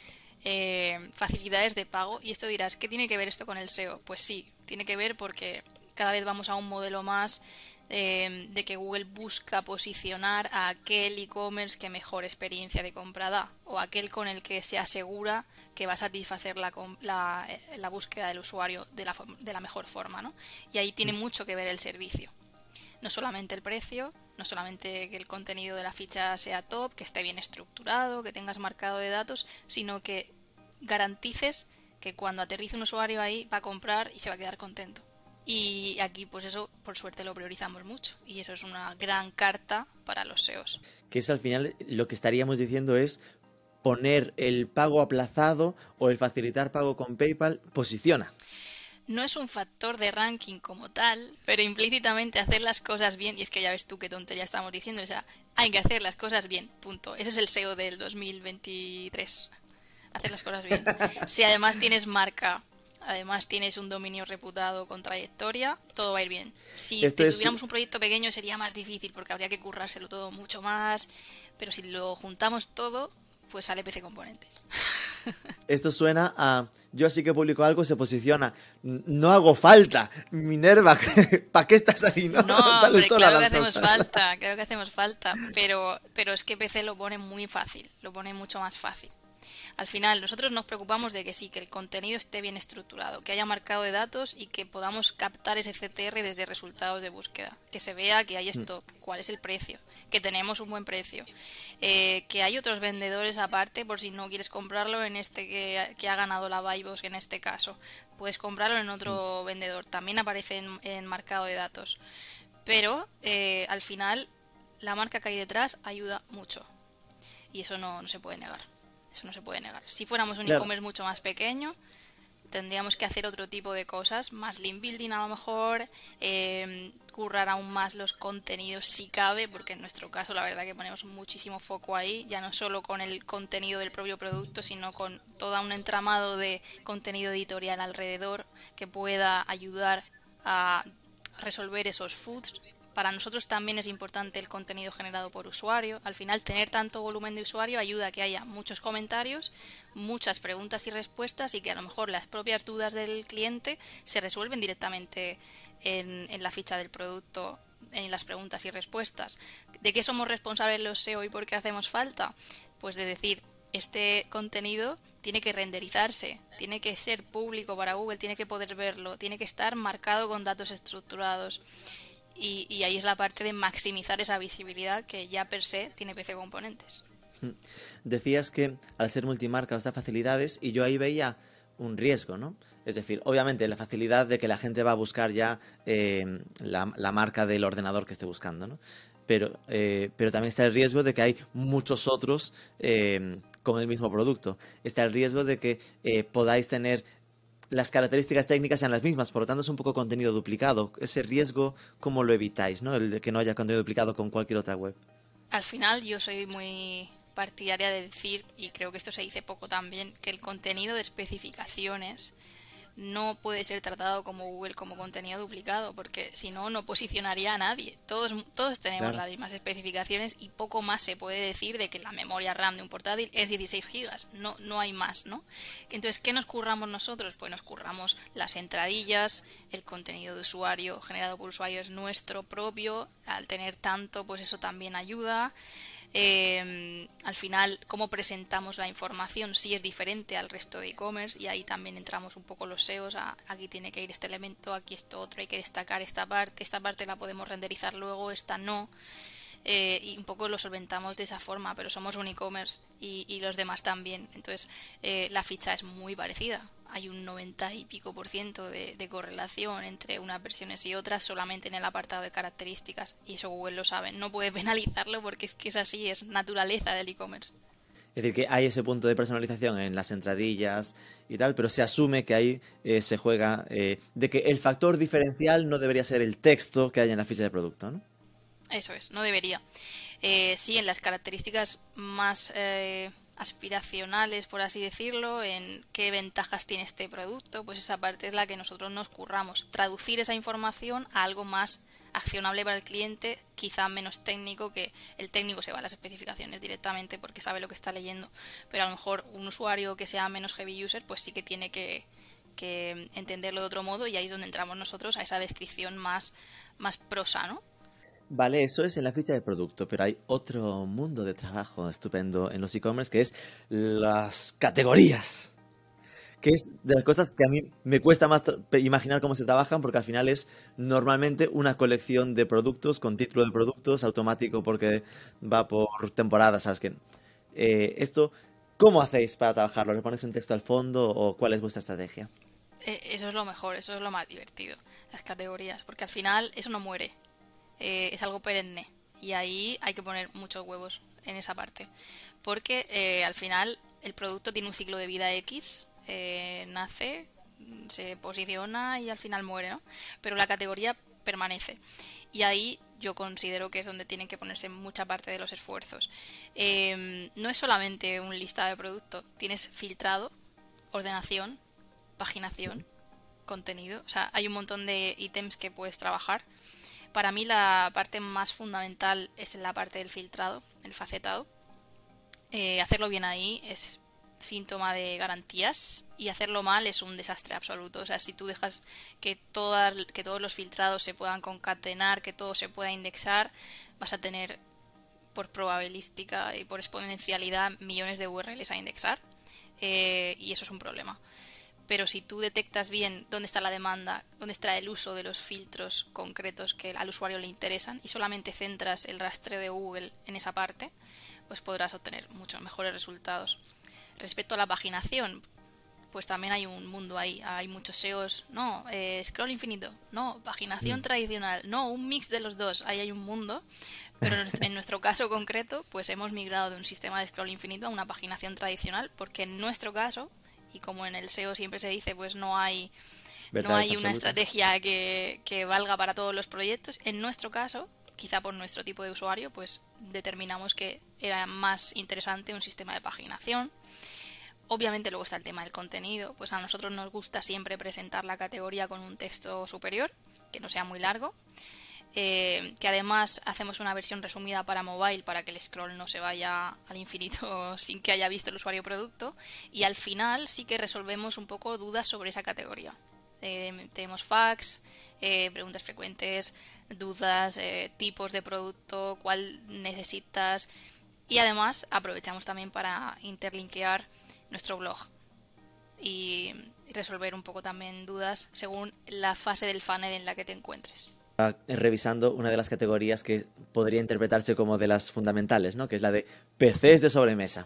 eh, facilidades de pago. Y esto dirás, ¿qué tiene que ver esto con el S E O? Pues sí, tiene que ver porque cada vez vamos a un modelo más eh, de que Google busca posicionar a aquel e-commerce que mejor experiencia de compra da, o aquel con el que se asegura que va a satisfacer la, la, la búsqueda del usuario de la, de la mejor forma, ¿no? Y ahí tiene mucho que ver el servicio. No solamente el precio, no solamente que el contenido de la ficha sea top, que esté bien estructurado, que tengas marcado de datos, sino que garantices que cuando aterrice un usuario ahí va a comprar y se va a quedar contento. Y aquí pues eso por suerte lo priorizamos mucho y eso es una gran carta para los S E Os. Que eso al final lo que estaríamos diciendo es poner el pago aplazado o el facilitar pago con PayPal posiciona. No es un factor de ranking como tal, pero implícitamente hacer las cosas bien, y es que ya ves tú qué tontería estamos diciendo, o sea, hay que hacer las cosas bien, punto. Ese es el S E O del dos mil veintitrés, hacer las cosas bien. Si además tienes marca, además tienes un dominio reputado con trayectoria, todo va a ir bien. Si Esto es... tuviéramos un proyecto pequeño sería más difícil porque habría que currárselo todo mucho más, pero si lo juntamos todo, pues sale P C Componentes. Esto suena a yo así que publico algo, se posiciona. No hago falta, Minerva, ¿para qué estás ahí? No, no hombre, claro que hacemos cosas. falta, claro que hacemos falta, pero, pero es que P C lo pone muy fácil, lo pone mucho más fácil. Al final, nosotros nos preocupamos de que sí, que el contenido esté bien estructurado, que haya marcado de datos y que podamos captar ese C T R desde resultados de búsqueda. Que se vea que hay stock, cuál es el precio, que tenemos un buen precio, eh, que hay otros vendedores aparte por si no quieres comprarlo en este que, que ha ganado la Vaibos, en este caso. Puedes comprarlo en otro vendedor, también aparece en, en marcado de datos. Pero eh, al final, la marca que hay detrás ayuda mucho y eso no, no se puede negar. Eso no se puede negar. Si fuéramos un claro. e-commerce mucho más pequeño, tendríamos que hacer otro tipo de cosas, más link building a lo mejor, eh, currar aún más los contenidos si cabe, porque en nuestro caso la verdad que ponemos muchísimo foco ahí, ya no solo con el contenido del propio producto, sino con todo un entramado de contenido editorial alrededor que pueda ayudar a resolver esos foods. Para nosotros también es importante el contenido generado por usuario. Al final, tener tanto volumen de usuario ayuda a que haya muchos comentarios, muchas preguntas y respuestas y que a lo mejor las propias dudas del cliente se resuelven directamente en, en la ficha del producto, en las preguntas y respuestas. ¿De qué somos responsables los S E O y por qué hacemos falta? Pues de decir, este contenido tiene que renderizarse, tiene que ser público para Google, tiene que poder verlo, tiene que estar marcado con datos estructurados. Y, y ahí es la parte de maximizar esa visibilidad que ya per se tiene P C Componentes. Decías que al ser multimarca os da facilidades y yo ahí veía un riesgo, ¿no? Es decir, obviamente la facilidad de que la gente va a buscar ya eh, la, la marca del ordenador que esté buscando, ¿no? Pero, eh, pero también está el riesgo de que hay muchos otros eh, con el mismo producto. Está el riesgo de que eh, podáis tener las características técnicas sean las mismas, por lo tanto es un poco contenido duplicado. Ese riesgo, ¿cómo lo evitáis, no? El de que no haya contenido duplicado con cualquier otra web. Al final yo soy muy partidaria de decir, y creo que esto se dice poco también, que el contenido de especificaciones no puede ser tratado como Google como contenido duplicado, porque si no, no posicionaría a nadie. Todos, todos tenemos claro. las mismas especificaciones y poco más se puede decir de que la memoria RAM de un portátil es dieciséis gigas. No, no hay más, ¿no? Entonces, ¿qué nos curramos nosotros? Pues nos curramos las entradillas, el contenido de usuario generado por usuario es nuestro propio. Al tener tanto, pues eso también ayuda. Eh, al final, cómo presentamos la información sí es diferente al resto de e-commerce y ahí también entramos un poco los S E Os a, aquí tiene que ir este elemento, aquí esto otro, hay que destacar esta parte, esta parte la podemos renderizar luego, esta no, eh, y un poco lo solventamos de esa forma, pero somos un e-commerce y, y los demás también, entonces eh, la ficha es muy parecida. Hay un noventa y pico por ciento de, de correlación entre unas versiones y otras solamente en el apartado de características y eso Google lo sabe, no puede penalizarlo porque es que es así, es naturaleza del e-commerce. Es decir, que hay ese punto de personalización en las entradillas y tal, pero se asume que ahí eh, se juega eh, de que el factor diferencial no debería ser el texto que haya en la ficha de producto, ¿no? Eso es, no debería. Eh, sí, en las características más Eh, aspiracionales, por así decirlo, en qué ventajas tiene este producto, pues esa parte es la que nosotros nos curramos. Traducir esa información a algo más accionable para el cliente, quizá menos técnico, que el técnico se va a las especificaciones directamente porque sabe lo que está leyendo, pero a lo mejor un usuario que sea menos heavy user, pues sí que tiene que, que entenderlo de otro modo y ahí es donde entramos nosotros a esa descripción más, más prosa, ¿no? Vale, eso es en la ficha de producto, pero hay otro mundo de trabajo estupendo en los e-commerce que es las categorías. Que es de las cosas que a mí me cuesta más tra- pe- imaginar cómo se trabajan, porque al final es normalmente una colección de productos con título de productos automático porque va por temporadas, ¿sabes qué? Eh, esto, ¿cómo hacéis para trabajarlo? ¿Le ponéis un texto al fondo o cuál es vuestra estrategia? Eh, Eso es lo mejor, eso es lo más divertido, las categorías, porque al final eso no muere, eh, es algo perenne y ahí hay que poner muchos huevos en esa parte, porque eh, al final el producto tiene un ciclo de vida X, eh, nace, mm, se posiciona y al final muere, ¿no? Pero la categoría permanece y ahí yo considero que es donde tienen que ponerse mucha parte de los esfuerzos. Eh, no es solamente un listado de productos, tienes filtrado, ordenación, paginación, contenido. O sea, hay un montón de ítems que puedes trabajar. Para mí la parte más fundamental es la parte del filtrado, el facetado. Eh, hacerlo bien ahí es síntoma de garantías y hacerlo mal es un desastre absoluto. O sea, si tú dejas que, todas, que todos los filtrados se puedan concatenar, que todo se pueda indexar, vas a tener por probabilística y por exponencialidad millones de U R Ls a indexar, eh, y eso es un problema. Pero si tú detectas bien dónde está la demanda, dónde está el uso de los filtros concretos que al usuario le interesan y solamente centras el rastreo de Google en esa parte, pues podrás obtener muchos mejores resultados. Respecto a la paginación, pues también hay un mundo ahí. Hay muchos S E Os, no, eh, scroll infinito, no, paginación Mm. tradicional, no, un mix de los dos. Ahí hay un mundo. Pero en nuestro- en nuestro caso concreto, pues hemos migrado de un sistema de scroll infinito a una paginación tradicional, porque en nuestro caso, y como en el S E O siempre se dice, pues no hay, no Verdades hay una absolutas. estrategia que, que valga para todos los proyectos. En nuestro caso, quizá por nuestro tipo de usuario, pues determinamos que era más interesante un sistema de paginación. Obviamente luego está el tema del contenido, pues a nosotros nos gusta siempre presentar la categoría con un texto superior, que no sea muy largo, eh, que además hacemos una versión resumida para mobile para que el scroll no se vaya al infinito sin que haya visto el usuario producto, y al final sí que resolvemos un poco dudas sobre esa categoría. Eh, tenemos facts, eh, preguntas frecuentes, dudas, eh, tipos de producto, cuál necesitas, y además aprovechamos también para interlinkear nuestro blog y resolver un poco también dudas según la fase del funnel en la que te encuentres. Revisando una de las categorías que podría interpretarse como de las fundamentales, ¿no? Que es la de P Cs de sobremesa.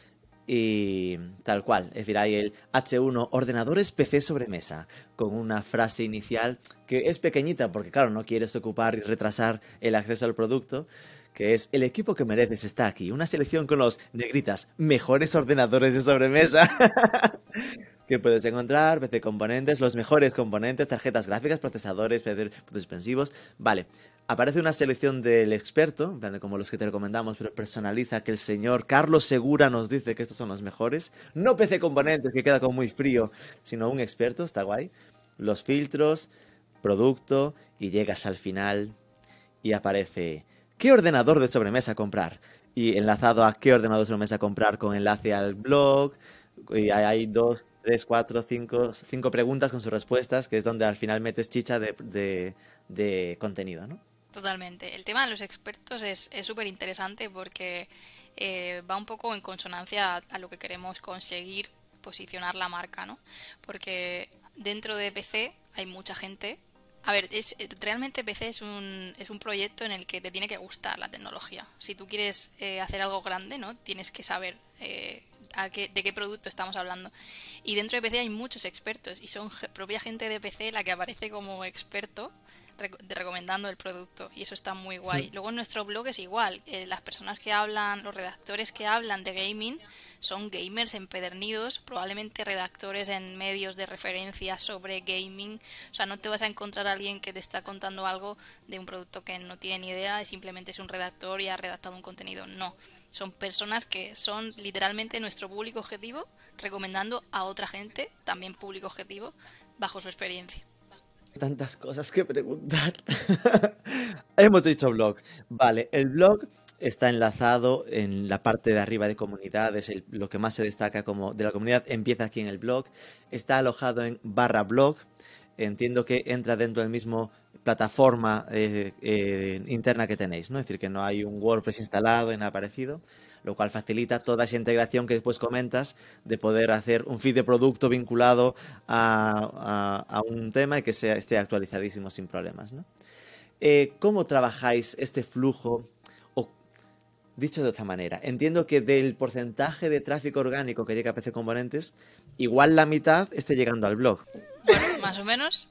Y tal cual, es decir, hay el hache uno, ordenadores P C sobremesa, con una frase inicial que es pequeñita porque, claro, no quieres ocupar y retrasar el acceso al producto, que es el equipo que mereces está aquí, una selección con los negritas mejores ordenadores de sobremesa que puedes encontrar, P C componentes, los mejores componentes, tarjetas gráficas, procesadores, P C puntos suspensivos. Vale, aparece una selección del experto, en plan de como los que te recomendamos, pero personaliza que el señor Carlos Segura nos dice que estos son los mejores. No P C componentes, que queda como muy frío, sino un experto, está guay. Los filtros, producto, y llegas al final y aparece ¿qué ordenador de sobremesa comprar? Y enlazado a qué ordenador de sobremesa comprar con enlace al blog. Y hay, hay dos, tres, cuatro, cinco, cinco preguntas con sus respuestas, que es donde al final metes chicha de, de, de contenido, ¿no? Totalmente. El tema de los expertos es súper interesante porque eh, va un poco en consonancia a, a lo que queremos conseguir posicionar la marca, ¿no? Porque dentro de P C hay mucha gente. A ver, es, realmente P C es un, es un proyecto en el que te tiene que gustar la tecnología. Si tú quieres eh, hacer algo grande, ¿no? Tienes que saber eh, a qué, de qué producto estamos hablando. Y dentro de P C hay muchos expertos y son ge- propia gente de P C la que aparece como experto rec- recomendando el producto, y eso está muy guay. Luego en nuestro blog es igual, eh, las personas que hablan, los redactores que hablan de gaming son gamers empedernidos, probablemente redactores en medios de referencia sobre gaming. O sea, no te vas a encontrar a alguien que te está contando algo de un producto que no tiene ni idea y simplemente es un redactor y ha redactado un contenido. No, son personas que son literalmente nuestro público objetivo recomendando a otra gente, también público objetivo, bajo su experiencia. Tantas cosas que preguntar. Hemos dicho blog. Vale, el blog está enlazado en la parte de arriba de comunidades. El, lo que más se destaca como de la comunidad empieza aquí en el blog. Está alojado en barra blog. entiendo que entra dentro del mismo plataforma eh, eh, interna que tenéis, ¿no? Es decir, que no hay un WordPress instalado y nada parecido, lo cual facilita toda esa integración que después comentas de poder hacer un feed de producto vinculado a, a, a un tema y que sea, esté actualizadísimo sin problemas, ¿no? Eh, ¿Cómo trabajáis este flujo? O, dicho de otra manera, entiendo que del porcentaje de tráfico orgánico que llega a P C Componentes, igual la mitad esté llegando al blog. Bueno, más o menos.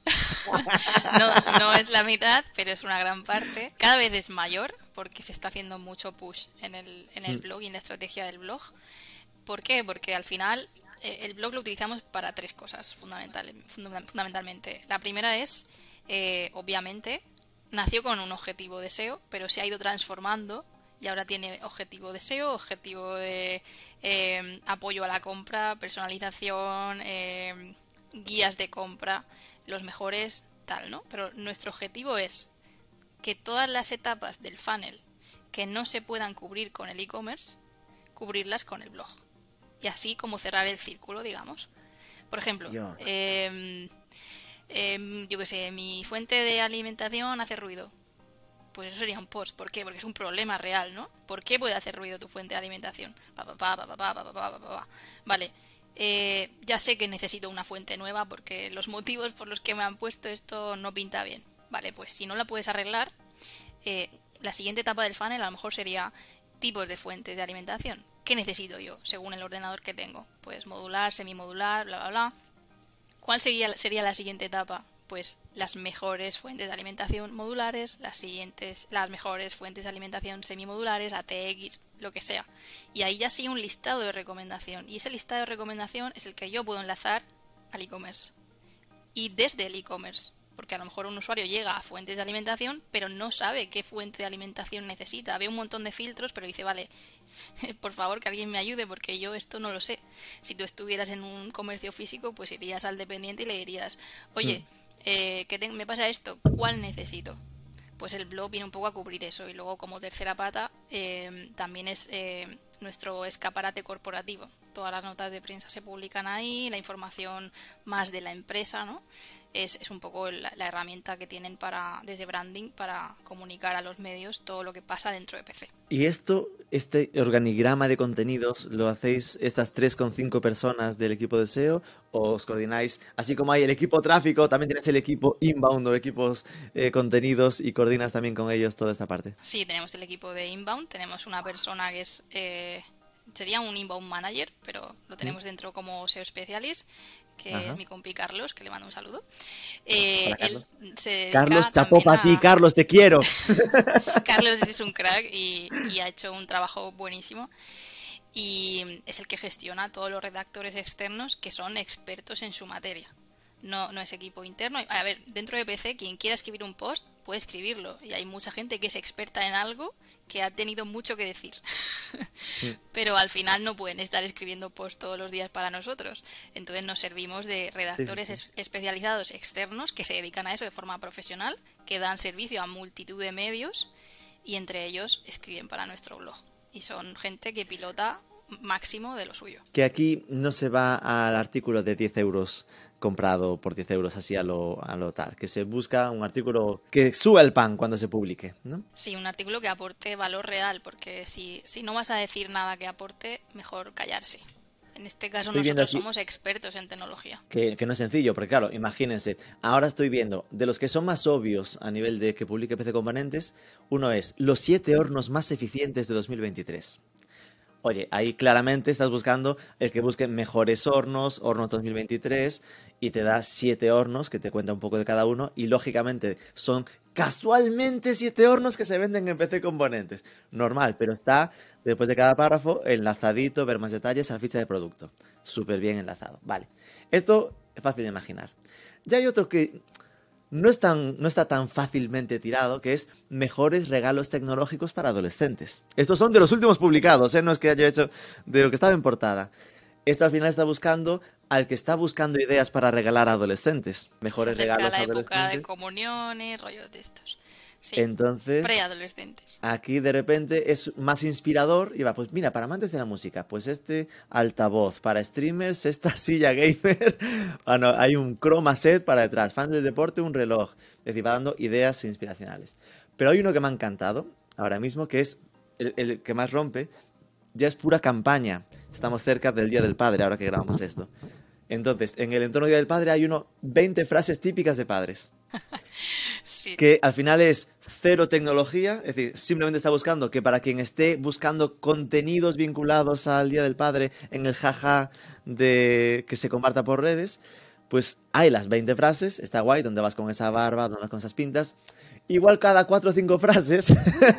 no, no es la mitad, pero es una gran parte. Cada vez es mayor porque se está haciendo mucho push en el, en el blog y en la estrategia del blog. ¿Por qué? Porque al final eh, el blog lo utilizamos para tres cosas fundamental, funda- fundamentalmente. La primera es, eh, obviamente, nació con un objetivo de S E O, pero se ha ido transformando y ahora tiene objetivo de S E O, objetivo de eh, apoyo a la compra, personalización, eh, guías de compra, los mejores, tal, ¿no? Pero nuestro objetivo es que todas las etapas del funnel que no se puedan cubrir con el e-commerce, cubrirlas con el blog. Y así como cerrar el círculo, digamos. Por ejemplo, eh, eh, yo qué sé, mi fuente de alimentación hace ruido. Pues eso sería un post. ¿Por qué? Porque es un problema real, ¿no? ¿Por qué puede hacer ruido tu fuente de alimentación? Pa, pa, pa, pa, pa, pa, pa, pa, pa, pa. Vale. Eh, ya sé que necesito una fuente nueva porque los motivos por los que me han puesto esto no pinta bien. Vale, pues si no la puedes arreglar, eh, la siguiente etapa del funnel a lo mejor sería tipos de fuentes de alimentación. ¿Qué necesito yo según el ordenador que tengo? Pues modular, semimodular, bla, bla, bla. ¿Cuál sería, sería la siguiente etapa? Pues las mejores fuentes de alimentación modulares, las siguientes, las mejores fuentes de alimentación semimodulares, A T X, lo que sea. Y ahí ya sigue un listado de recomendación. Y ese listado de recomendación es el que yo puedo enlazar al e-commerce. Y desde el e-commerce. Porque a lo mejor un usuario llega a fuentes de alimentación, pero no sabe qué fuente de alimentación necesita. Ve un montón de filtros, pero dice, vale, por favor que alguien me ayude porque yo esto no lo sé. Si tú estuvieras en un comercio físico, pues irías al dependiente y le dirías, oye, mm. Eh, que te, me pasa esto, ¿cuál necesito? Pues el blog viene un poco a cubrir eso. Y luego como tercera pata eh, también es eh, nuestro escaparate corporativo. Todas las notas de prensa se publican ahí, la información más de la empresa, ¿no? Es, es un poco la, la herramienta que tienen para desde branding para comunicar a los medios todo lo que pasa dentro de P C. ¿Y esto, este organigrama de contenidos, lo hacéis estas tres con cinco personas del equipo de S E O o os coordináis? Así como hay el equipo tráfico, también tienes el equipo inbound o equipos eh, contenidos y coordinas también con ellos toda esta parte. Sí, tenemos el equipo de inbound, tenemos una persona que es... Eh, sería un inbound manager, pero lo tenemos ¿Mm? dentro como S E O specialist, que Ajá. es mi compi Carlos, que le mando un saludo. Eh, Hola, Carlos. Él se Carlos, chapó para a... ti, Carlos, te quiero. Carlos es un crack y, y ha hecho un trabajo buenísimo. Y es el que gestiona todos los redactores externos que son expertos en su materia. No, no es equipo interno. A ver, dentro de P C, quien quiera escribir un post puede escribirlo. Y hay mucha gente que es experta en algo que ha tenido mucho que decir. Sí. Pero al final no pueden estar escribiendo post todos los días para nosotros. Entonces nos servimos de redactores sí, sí, sí. especializados externos que se dedican a eso de forma profesional, que dan servicio a multitud de medios y entre ellos escriben para nuestro blog. Y son gente que pilota máximo de lo suyo. Que aquí no se va al artículo de diez euros comprado por diez euros así a lo, a lo tal, que se busca un artículo que suba el pan cuando se publique, ¿no? Sí, un artículo que aporte valor real, porque si, si no vas a decir nada que aporte, mejor callarse. En este caso estoy nosotros somos expertos en tecnología. Que, que no es sencillo, porque claro, imagínense, ahora estoy viendo, de los que son más obvios a nivel de que publique P C Componentes, uno es los siete hornos más eficientes de dos mil veintitrés. Oye, ahí claramente estás buscando el que busque mejores hornos, hornos dos mil veintitrés, y te da siete hornos que te cuenta un poco de cada uno, y lógicamente son casualmente siete hornos que se venden en P C Componentes. Normal, pero está después de cada párrafo enlazadito, ver más detalles a la ficha de producto. Súper bien enlazado. Vale, esto es fácil de imaginar. Ya hay otro que no, es tan, no está tan fácilmente tirado, que es mejores regalos tecnológicos para adolescentes. Estos son de los últimos publicados, ¿eh? No es que haya hecho de lo que estaba en portada. Esto al final está buscando al que está buscando ideas para regalar a adolescentes. Mejores regalos a adolescentes. La época de comuniones, rollos de estos. Sí. Entonces, Preadolescentes. aquí de repente es más inspirador y va, pues mira, para amantes de la música, pues este altavoz, para streamers, esta silla gamer, bueno, hay un croma set para detrás, fans del deporte, un reloj, es decir, va dando ideas inspiracionales. Pero hay uno que me ha encantado ahora mismo, que es el, el que más rompe, ya es pura campaña. Estamos cerca del Día del Padre, ahora que grabamos esto. Entonces, en el entorno Día del Padre hay uno veinte frases típicas de padres. Sí. Que al final es cero tecnología, es decir, simplemente está buscando que para quien esté buscando contenidos vinculados al Día del Padre en el jaja de que se comparta por redes, pues hay las veinte frases, está guay, donde vas con esa barba, donde vas con esas pintas. Igual cada cuatro o cinco frases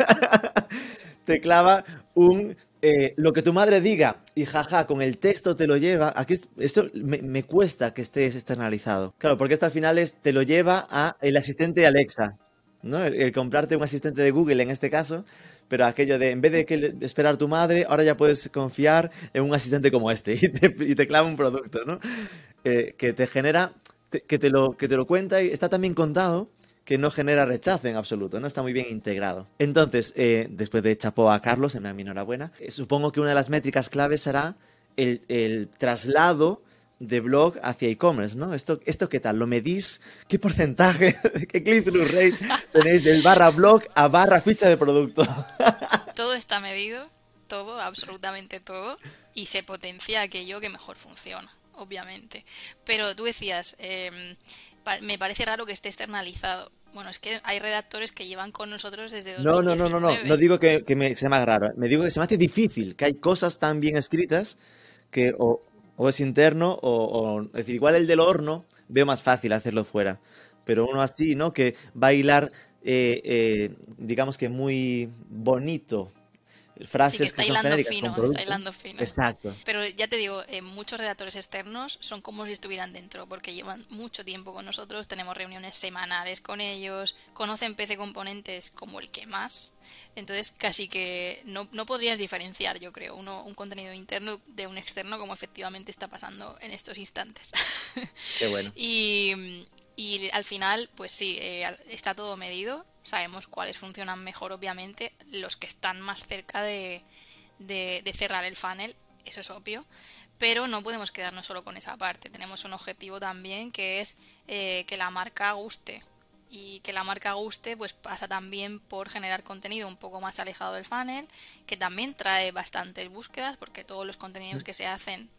te clava un eh, lo que tu madre diga y jaja, con el texto te lo lleva. Aquí es- esto me, me cuesta que esté externalizado. Claro, porque esto al final es, te lo lleva a el asistente Alexa, ¿no? El, el comprarte un asistente de Google en este caso, pero aquello de en vez de que le- esperar tu madre, ahora ya puedes confiar en un asistente como este y te, y te clava un producto, ¿no? Eh, que te genera, te- que te lo, que te lo cuenta y está también contado que no genera rechazo en absoluto, ¿no? Está muy bien integrado. Entonces, eh, después de chapó a Carlos, en mi enhorabuena, eh, supongo que una de las métricas claves será el, el traslado de blog hacia e-commerce, ¿no? ¿Esto, ¿Esto qué tal? ¿Lo medís? ¿Qué porcentaje, qué click-through rate tenéis del barra blog a barra ficha de producto? Todo está medido, todo, absolutamente todo, y se potencia aquello que mejor funciona, obviamente. Pero tú decías, eh, pa- me parece raro que esté externalizado. Bueno, es que hay redactores que llevan con nosotros desde No, no, no, no, no. No dos mil diecinueve. digo que, que me, se me haga raro. Me digo que se me hace difícil, que hay cosas tan bien escritas que o, o es interno o, o- es decir, igual el del horno veo más fácil hacerlo fuera. Pero uno así, ¿no? Que va a hilar, eh, eh, digamos que muy bonito, Sí, que frases que está son hilando genéricas con fino, está producto. hilando fino. Exacto. Pero ya te digo, eh, muchos redactores externos son como si estuvieran dentro, porque llevan mucho tiempo con nosotros, tenemos reuniones semanales con ellos, conocen P C Componentes como el que más, entonces casi que no, no podrías diferenciar, yo creo, uno, un contenido interno de un externo como efectivamente está pasando en estos instantes. Qué bueno. Y, y al final, pues sí, eh, al- está todo medido. Sabemos cuáles funcionan mejor, obviamente. Los que están más cerca de, de, de cerrar el funnel, eso es obvio. Pero no podemos quedarnos solo con esa parte. Tenemos un objetivo también que es eh, que la marca guste. Y que la marca guste, pues pasa también por generar contenido un poco más alejado del funnel, que también trae bastantes búsquedas, porque todos los contenidos que se hacen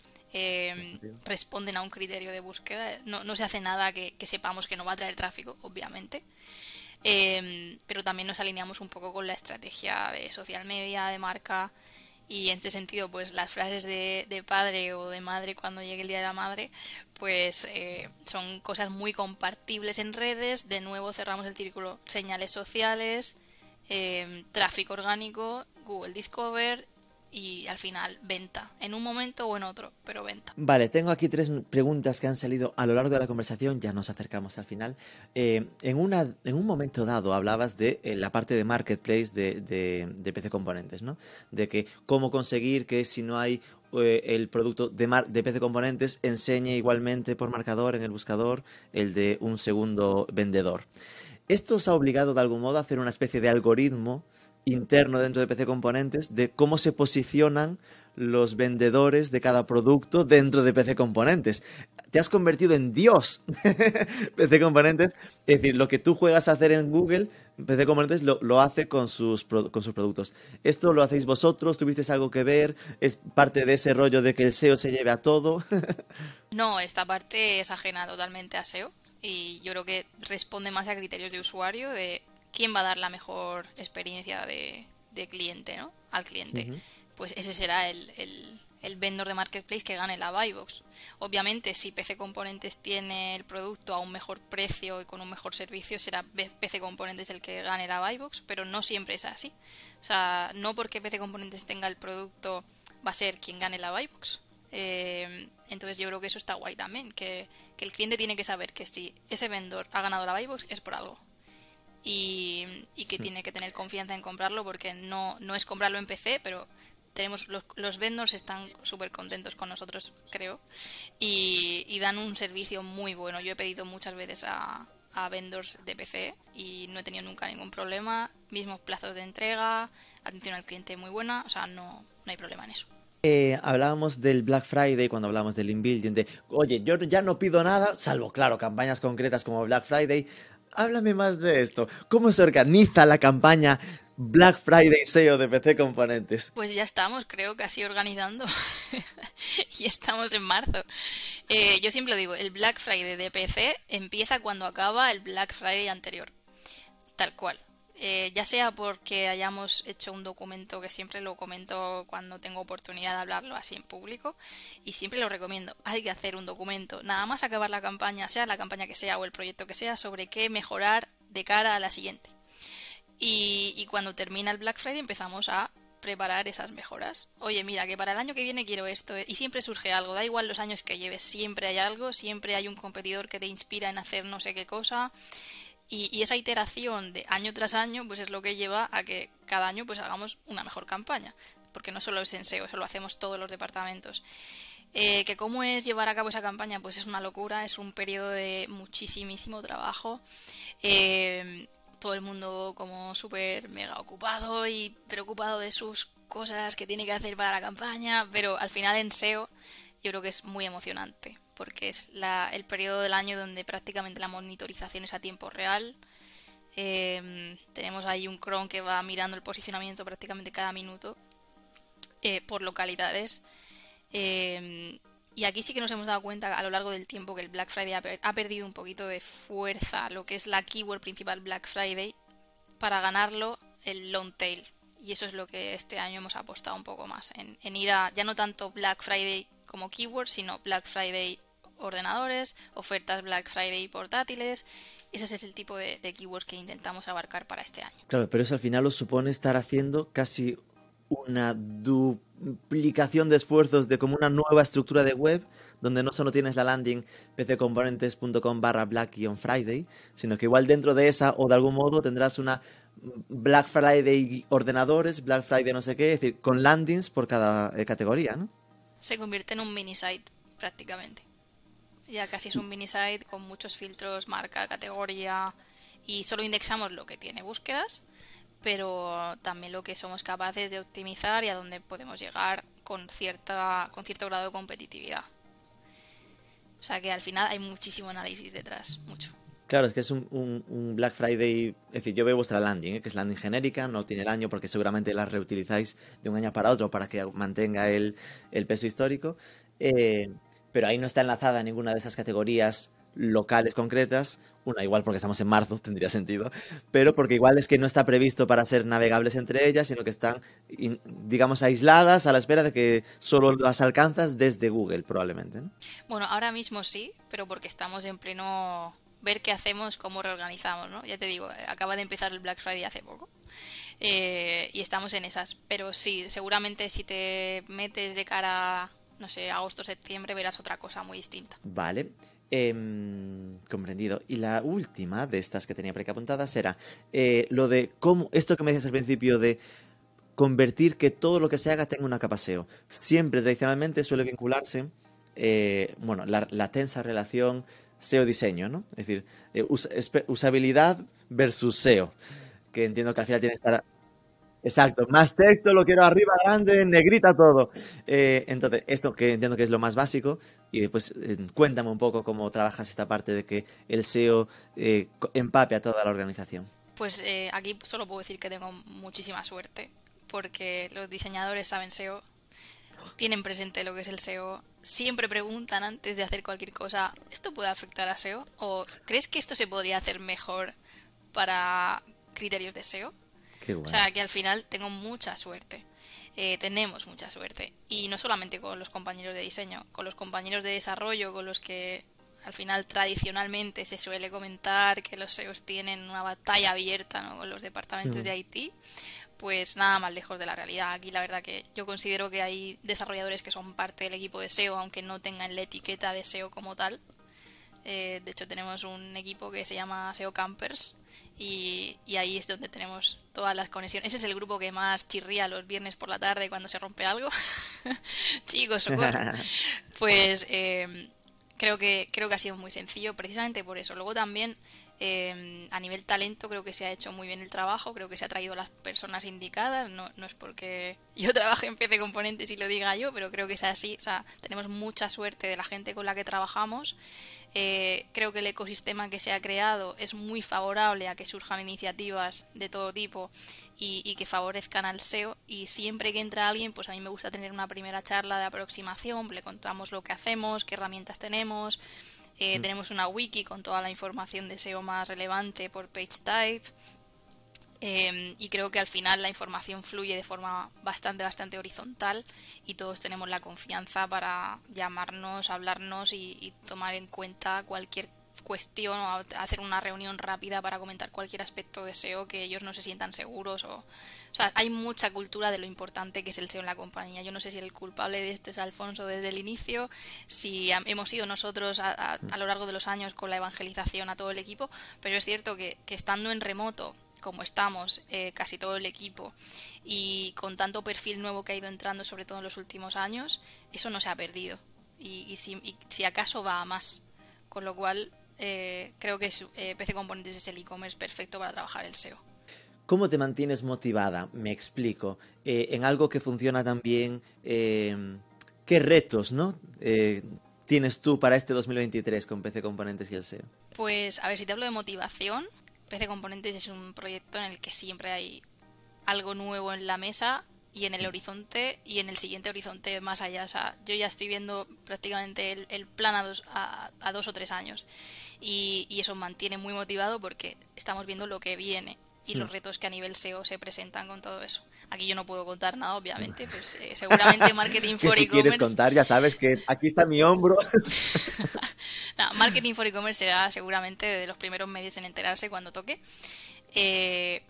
eh, responden a un criterio de búsqueda. No, no se hace nada que, que sepamos que no va a traer tráfico, obviamente. Eh, pero también nos alineamos un poco con la estrategia de social media, de marca. Y en este sentido, pues las frases de, de padre o de madre cuando llegue el Día de la Madre, pues eh, son cosas muy compartibles en redes. De nuevo cerramos el círculo señales sociales, eh, tráfico orgánico, Google Discover y al final venta, en un momento o en otro, pero venta. Vale, tengo aquí tres preguntas que han salido a lo largo de la conversación, ya nos acercamos al final. Eh, en, una, en un momento dado hablabas de eh, la parte de marketplace de, de, de P C Componentes, ¿no? De que cómo conseguir que si no hay eh, el producto de, mar- de P C Componentes enseñe igualmente por marcador en el buscador el de un segundo vendedor. Esto os ha obligado de algún modo a hacer una especie de algoritmo interno dentro de P C Componentes de cómo se posicionan los vendedores de cada producto dentro de P C Componentes. Te has convertido en Dios P C Componentes, es decir, lo que tú juegas a hacer en Google, P C Componentes lo, lo hace con sus, pro- con sus productos. ¿Esto lo hacéis vosotros? ¿Tuvisteis algo que ver? ¿Es parte de ese rollo de que el S E O se lleve a todo? No, esta parte es ajena totalmente a S E O y yo creo que responde más a criterios de usuario de quién va a dar la mejor experiencia de, de cliente, ¿no? Al cliente. Ujú. Pues ese será el, el, el vendor de marketplace que gane la buy box. Obviamente, si P C Componentes tiene el producto a un mejor precio y con un mejor servicio, será P C Componentes el que gane la buy box, pero no siempre es así. O sea, no porque P C Componentes tenga el producto va a ser quien gane la buy box. Eh, entonces yo creo que eso está guay también, que, que el cliente tiene que saber que si ese vendedor ha ganado la buy box es por algo. Y, y que tiene que tener confianza en comprarlo porque no, no es comprarlo en P C, pero tenemos los, los vendors están súper contentos con nosotros, creo, y, y dan un servicio muy bueno. Yo he pedido muchas veces a, a vendors de P C y no he tenido nunca ningún problema. Mismos plazos de entrega, atención al cliente muy buena, o sea, no, no hay problema en eso. Eh, hablábamos del Black Friday cuando hablábamos del inbuilding, de oye, yo ya no pido nada, salvo, claro, campañas concretas como Black Friday. Háblame más de esto. ¿Cómo se organiza la campaña Black Friday S E O de P C Componentes? Pues ya estamos, creo, casi organizando. Y estamos en marzo. Eh, yo siempre lo digo, el Black Friday de P C empieza cuando acaba el Black Friday anterior. Tal cual. Eh, ya sea porque hayamos hecho un documento, que siempre lo comento cuando tengo oportunidad de hablarlo así en público, y siempre lo recomiendo, hay que hacer un documento, nada más acabar la campaña, sea la campaña que sea o el proyecto que sea, sobre qué mejorar de cara a la siguiente. Y, y cuando termina el Black Friday empezamos a preparar esas mejoras. Oye, mira, que para el año que viene quiero esto, y siempre surge algo, da igual los años que lleves, siempre hay algo, siempre hay un competidor que te inspira en hacer no sé qué cosa. Y, y esa iteración de año tras año pues es lo que lleva a que cada año pues hagamos una mejor campaña, porque no solo es en S E O, eso lo hacemos todos los departamentos. Eh, que cómo es llevar a cabo esa campaña, pues es una locura, es un periodo de muchísimo trabajo, eh, todo el mundo como súper mega ocupado y preocupado de sus cosas que tiene que hacer para la campaña, pero al final en S E O yo creo que es muy emocionante, porque es la, el periodo del año donde prácticamente la monitorización es a tiempo real. Eh, tenemos ahí un cron que va mirando el posicionamiento prácticamente cada minuto eh, por localidades. Eh, y aquí sí que nos hemos dado cuenta a lo largo del tiempo que el Black Friday ha, per- ha perdido un poquito de fuerza, lo que es la keyword principal Black Friday, para ganarlo el long tail. Y eso es lo que este año hemos apostado un poco más, en, en ir a ya no tanto Black Friday como keyword, sino Black Friday ordenadores, ofertas Black Friday portátiles. Ese es el tipo de, de keywords que intentamos abarcar para este año. Claro, pero eso al final os supone estar haciendo casi una duplicación de esfuerzos de como una nueva estructura de web, donde no solo tienes la landing pccomponentes.com barra black-friday, sino que igual dentro de esa o de algún modo tendrás una Black Friday ordenadores, Black Friday no sé qué, es decir, con landings por cada eh, categoría, ¿no? Se convierte en un mini site prácticamente. Ya casi es un mini site con muchos filtros, marca, categoría, y solo indexamos lo que tiene búsquedas, pero también lo que somos capaces de optimizar y a dónde podemos llegar con cierta con cierto grado de competitividad. O sea que al final hay muchísimo análisis detrás, mucho. Claro, es que es un, un, un Black Friday, es decir, yo veo vuestra landing, ¿eh? Que es landing genérica, no tiene el año porque seguramente la reutilizáis de un año para otro para que mantenga el, el peso histórico, eh, pero ahí no está enlazada ninguna de esas categorías locales concretas, una igual porque estamos en marzo, tendría sentido, pero porque igual es que no está previsto para ser navegables entre ellas, sino que están, digamos, aisladas a la espera de que solo las alcanzas desde Google, probablemente, ¿no? Bueno, ahora mismo sí, pero porque estamos en pleno ver qué hacemos, cómo reorganizamos, ¿no? Ya te digo, acaba de empezar el Black Friday hace poco eh, y estamos en esas, pero sí, seguramente si te metes de cara, no sé, agosto, septiembre, verás otra cosa muy distinta. Vale. Eh, comprendido. Y la última de estas que tenía preapuntadas era eh, lo de cómo, esto que me decías al principio de convertir que todo lo que se haga tenga una capa S E O. Siempre, tradicionalmente, suele vincularse, eh, bueno, la, la tensa relación S E O-diseño, ¿no? Es decir, eh, us, usabilidad versus S E O, que entiendo que al final tiene que estar... Exacto, más texto, lo quiero arriba, grande, negrita, todo. Eh, entonces, esto que entiendo que es lo más básico, y después eh, cuéntame un poco cómo trabajas esta parte de que el S E O eh, empape a toda la organización. Pues eh, aquí solo puedo decir que tengo muchísima suerte, porque los diseñadores saben S E O, tienen presente lo que es el S E O, siempre preguntan antes de hacer cualquier cosa, ¿esto puede afectar a S E O? ¿O crees que esto se podría hacer mejor para criterios de S E O? Qué bueno. O sea, que al final tengo mucha suerte. Eh, tenemos mucha suerte. Y no solamente con los compañeros de diseño, con los compañeros de desarrollo, con los que al final tradicionalmente se suele comentar que los S E Os tienen una batalla abierta, ¿no?, con los departamentos Sí. de I T, pues nada más lejos de la realidad. Aquí la verdad que yo considero que hay desarrolladores que son parte del equipo de S E O, aunque no tengan la etiqueta de S E O como tal. Eh, de hecho tenemos un equipo que se llama S E O Campers y, y ahí es donde tenemos todas las conexiones. Ese es el grupo que más chirría los viernes por la tarde cuando se rompe algo. Chicos, socorro. Pues eh, creo que creo que ha sido muy sencillo precisamente por eso. Luego también Eh, a nivel talento creo que se ha hecho muy bien el trabajo, creo que se ha traído a las personas indicadas, no, no es porque yo trabaje en P C Componentes y lo diga yo, pero creo que es así, o sea, tenemos mucha suerte de la gente con la que trabajamos. Eh, creo que el ecosistema que se ha creado es muy favorable a que surjan iniciativas de todo tipo y, y que favorezcan al S E O, y siempre que entra alguien, pues a mí me gusta tener una primera charla de aproximación, le contamos lo que hacemos, qué herramientas tenemos. Eh, mm. Tenemos una wiki con toda la información de S E O más relevante por page type, eh, y creo que al final la información fluye de forma bastante, bastante horizontal y todos tenemos la confianza para llamarnos, hablarnos y, y tomar en cuenta cualquier cuestión o hacer una reunión rápida para comentar cualquier aspecto de S E O que ellos no se sientan seguros. O, o sea, hay mucha cultura de lo importante que es el S E O en la compañía. Yo no sé si el culpable de esto es Alfonso desde el inicio, si hemos sido nosotros a, a, a lo largo de los años con la evangelización a todo el equipo, pero es cierto que, que estando en remoto, como estamos, eh, casi todo el equipo, y con tanto perfil nuevo que ha ido entrando, sobre todo en los últimos años, eso no se ha perdido. Y, y, si, y si acaso va a más. Con lo cual, Eh, creo que es, eh, P C Componentes es el e-commerce perfecto para trabajar el S E O. ¿Cómo te mantienes motivada? Me explico. Eh, en algo que funciona tan bien, eh, ¿qué retos, no? Eh, tienes tú para este dos mil veintitrés con P C Componentes y el S E O? Pues, a ver, si te hablo de motivación, P C Componentes es un proyecto en el que siempre hay algo nuevo en la mesa y en el horizonte y en el siguiente horizonte más allá. O sea, yo ya estoy viendo prácticamente el, el plan a dos, a, a dos o tres años y, y eso mantiene muy motivado porque estamos viendo lo que viene y sí. los retos que a nivel S E O se presentan con todo eso. Aquí yo no puedo contar nada, obviamente, pues eh, seguramente Marketing for si E-commerce... quieres contar, ya sabes que aquí está mi hombro. no, Marketing for E-commerce será seguramente de los primeros medios en enterarse cuando toque. Eh...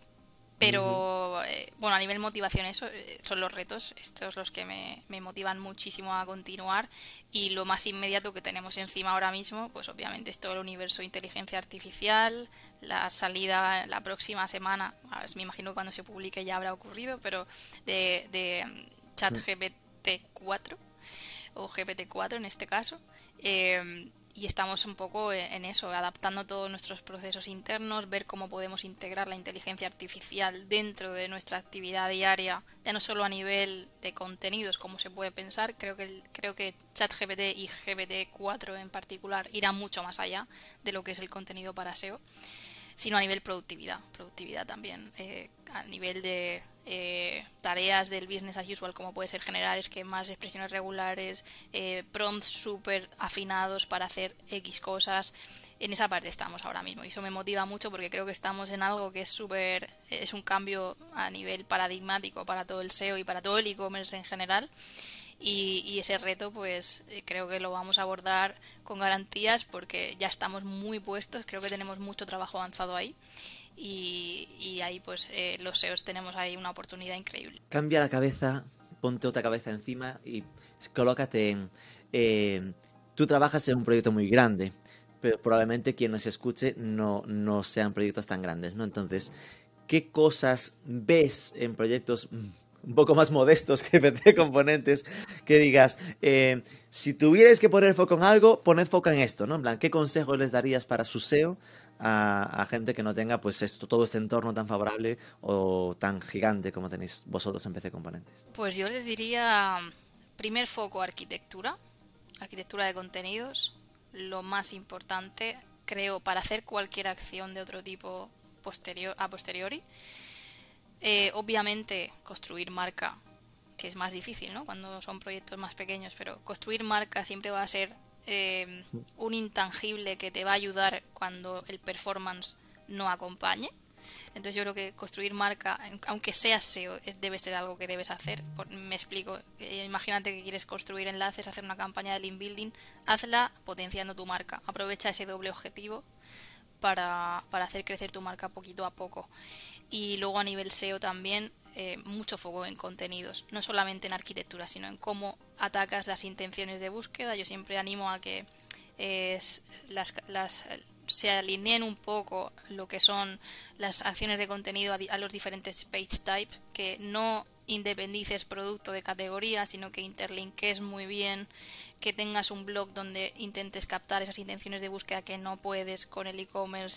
Pero, uh-huh. eh, bueno, a nivel motivación eso eh, son los retos, estos los que me, me motivan muchísimo a continuar, y lo más inmediato que tenemos encima ahora mismo, pues obviamente es todo el universo de inteligencia artificial, la salida la próxima semana, a ver, me imagino que cuando se publique ya habrá ocurrido, pero de, de ChatGPT cuatro, o G P T cuatro en este caso, eh, y estamos un poco en eso, adaptando todos nuestros procesos internos, ver cómo podemos integrar la inteligencia artificial dentro de nuestra actividad diaria, ya no solo a nivel de contenidos, como se puede pensar. Creo que creo que ChatGPT y G P T cuatro en particular irán mucho más allá de lo que es el contenido para S E O, sino a nivel productividad, productividad también, eh, a nivel de eh, tareas del business as usual, como puede ser generar esquemas, expresiones regulares, eh, prompts súper afinados para hacer X cosas. En esa parte estamos ahora mismo y eso me motiva mucho porque creo que estamos en algo que es súper, es un cambio a nivel paradigmático para todo el S E O y para todo el e-commerce en general. Y, y ese reto pues creo que lo vamos a abordar con garantías porque ya estamos muy puestos, creo que tenemos mucho trabajo avanzado ahí y, y ahí pues eh, los S E Os tenemos ahí una oportunidad increíble. Cambia la cabeza, ponte otra cabeza encima y colócate en... Eh, tú trabajas en un proyecto muy grande, pero probablemente quien nos escuche no, no sean proyectos tan grandes, ¿no? Entonces, ¿qué cosas ves en proyectos un poco más modestos que P C Componentes, que digas, eh, si tuvierais que poner foco en algo, poned foco en esto, ¿no? En plan, ¿qué consejos les darías para su S E O a, a gente que no tenga pues esto, todo este entorno tan favorable o tan gigante como tenéis vosotros en P C Componentes? Pues yo les diría, primer foco, arquitectura, arquitectura de contenidos, lo más importante, creo, para hacer cualquier acción de otro tipo posterior, a posteriori. Eh, obviamente construir marca, que es más difícil, ¿no? Cuando son proyectos más pequeños, pero construir marca siempre va a ser eh, un intangible que te va a ayudar cuando el performance no acompañe. Entonces yo creo que construir marca, aunque sea S E O, debe ser algo que debes hacer. Me explico, eh, imagínate que quieres construir enlaces, hacer una campaña de link building, hazla potenciando tu marca, aprovecha ese doble objetivo para, para hacer crecer tu marca poquito a poco. Y luego a nivel S E O también, eh, mucho foco en contenidos, no solamente en arquitectura, sino en cómo atacas las intenciones de búsqueda. Yo siempre animo a que eh, las, las, se alineen un poco lo que son las acciones de contenido a, a los diferentes page types, que no independices producto de categoría, sino que interlinkes muy bien, que tengas un blog donde intentes captar esas intenciones de búsqueda que no puedes con el e-commerce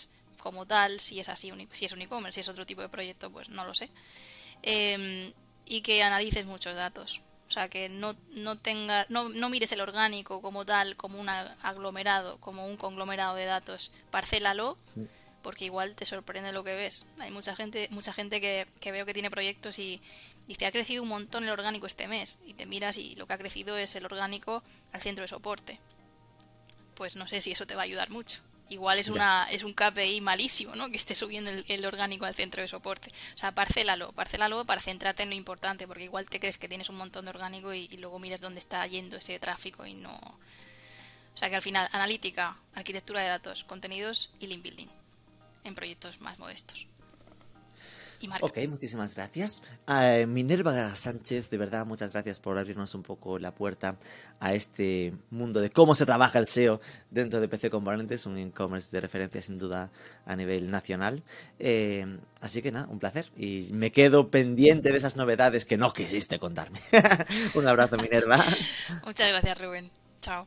como tal, si es así, si es un e-commerce, si es otro tipo de proyecto, pues no lo sé. Eh, y que analices muchos datos. O sea, que no, no, tenga, no, no mires el orgánico como tal, como un aglomerado, como un conglomerado de datos. Parcélalo, porque igual te sorprende lo que ves. Hay mucha gente mucha gente que, que veo que tiene proyectos y dice, ha crecido un montón el orgánico este mes. Y te miras y lo que ha crecido es el orgánico al centro de soporte. Pues no sé si eso te va a ayudar mucho. Igual es una es un K P I malísimo, ¿no? Que esté subiendo el, el orgánico al centro de soporte. O sea, parcélalo, parcélalo para centrarte en lo importante, porque igual te crees que tienes un montón de orgánico y, y luego miras dónde está yendo ese tráfico y no... O sea, que al final, analítica, arquitectura de datos, contenidos y link building en proyectos más modestos. Ok, muchísimas gracias. Uh, Minerva Sánchez, de verdad, muchas gracias por abrirnos un poco la puerta a este mundo de cómo se trabaja el S E O dentro de P C Componentes, un e-commerce de referencia sin duda a nivel nacional. Eh, así que nada, un placer. Y me quedo pendiente de esas novedades que no quisiste contarme. Un abrazo, Minerva. Muchas gracias, Rubén. Chao.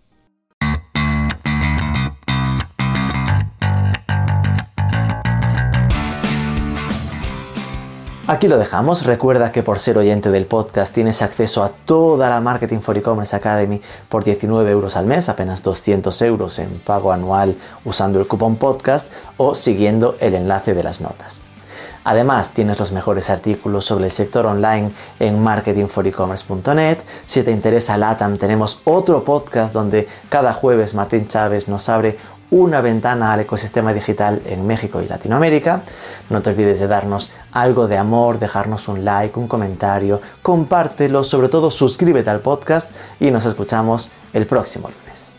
Aquí lo dejamos. Recuerda que por ser oyente del podcast tienes acceso a toda la Marketing for E-Commerce Academy por diecinueve euros al mes, apenas doscientos euros en pago anual usando el cupón podcast o siguiendo el enlace de las notas. Además, tienes los mejores artículos sobre el sector online en marketing for e commerce punto net. Si te interesa LATAM, tenemos otro podcast donde cada jueves Martín Chávez nos abre una ventana al ecosistema digital en México y Latinoamérica. No te olvides de darnos algo de amor, dejarnos un like, un comentario, compártelo, sobre todo suscríbete al podcast y nos escuchamos el próximo lunes.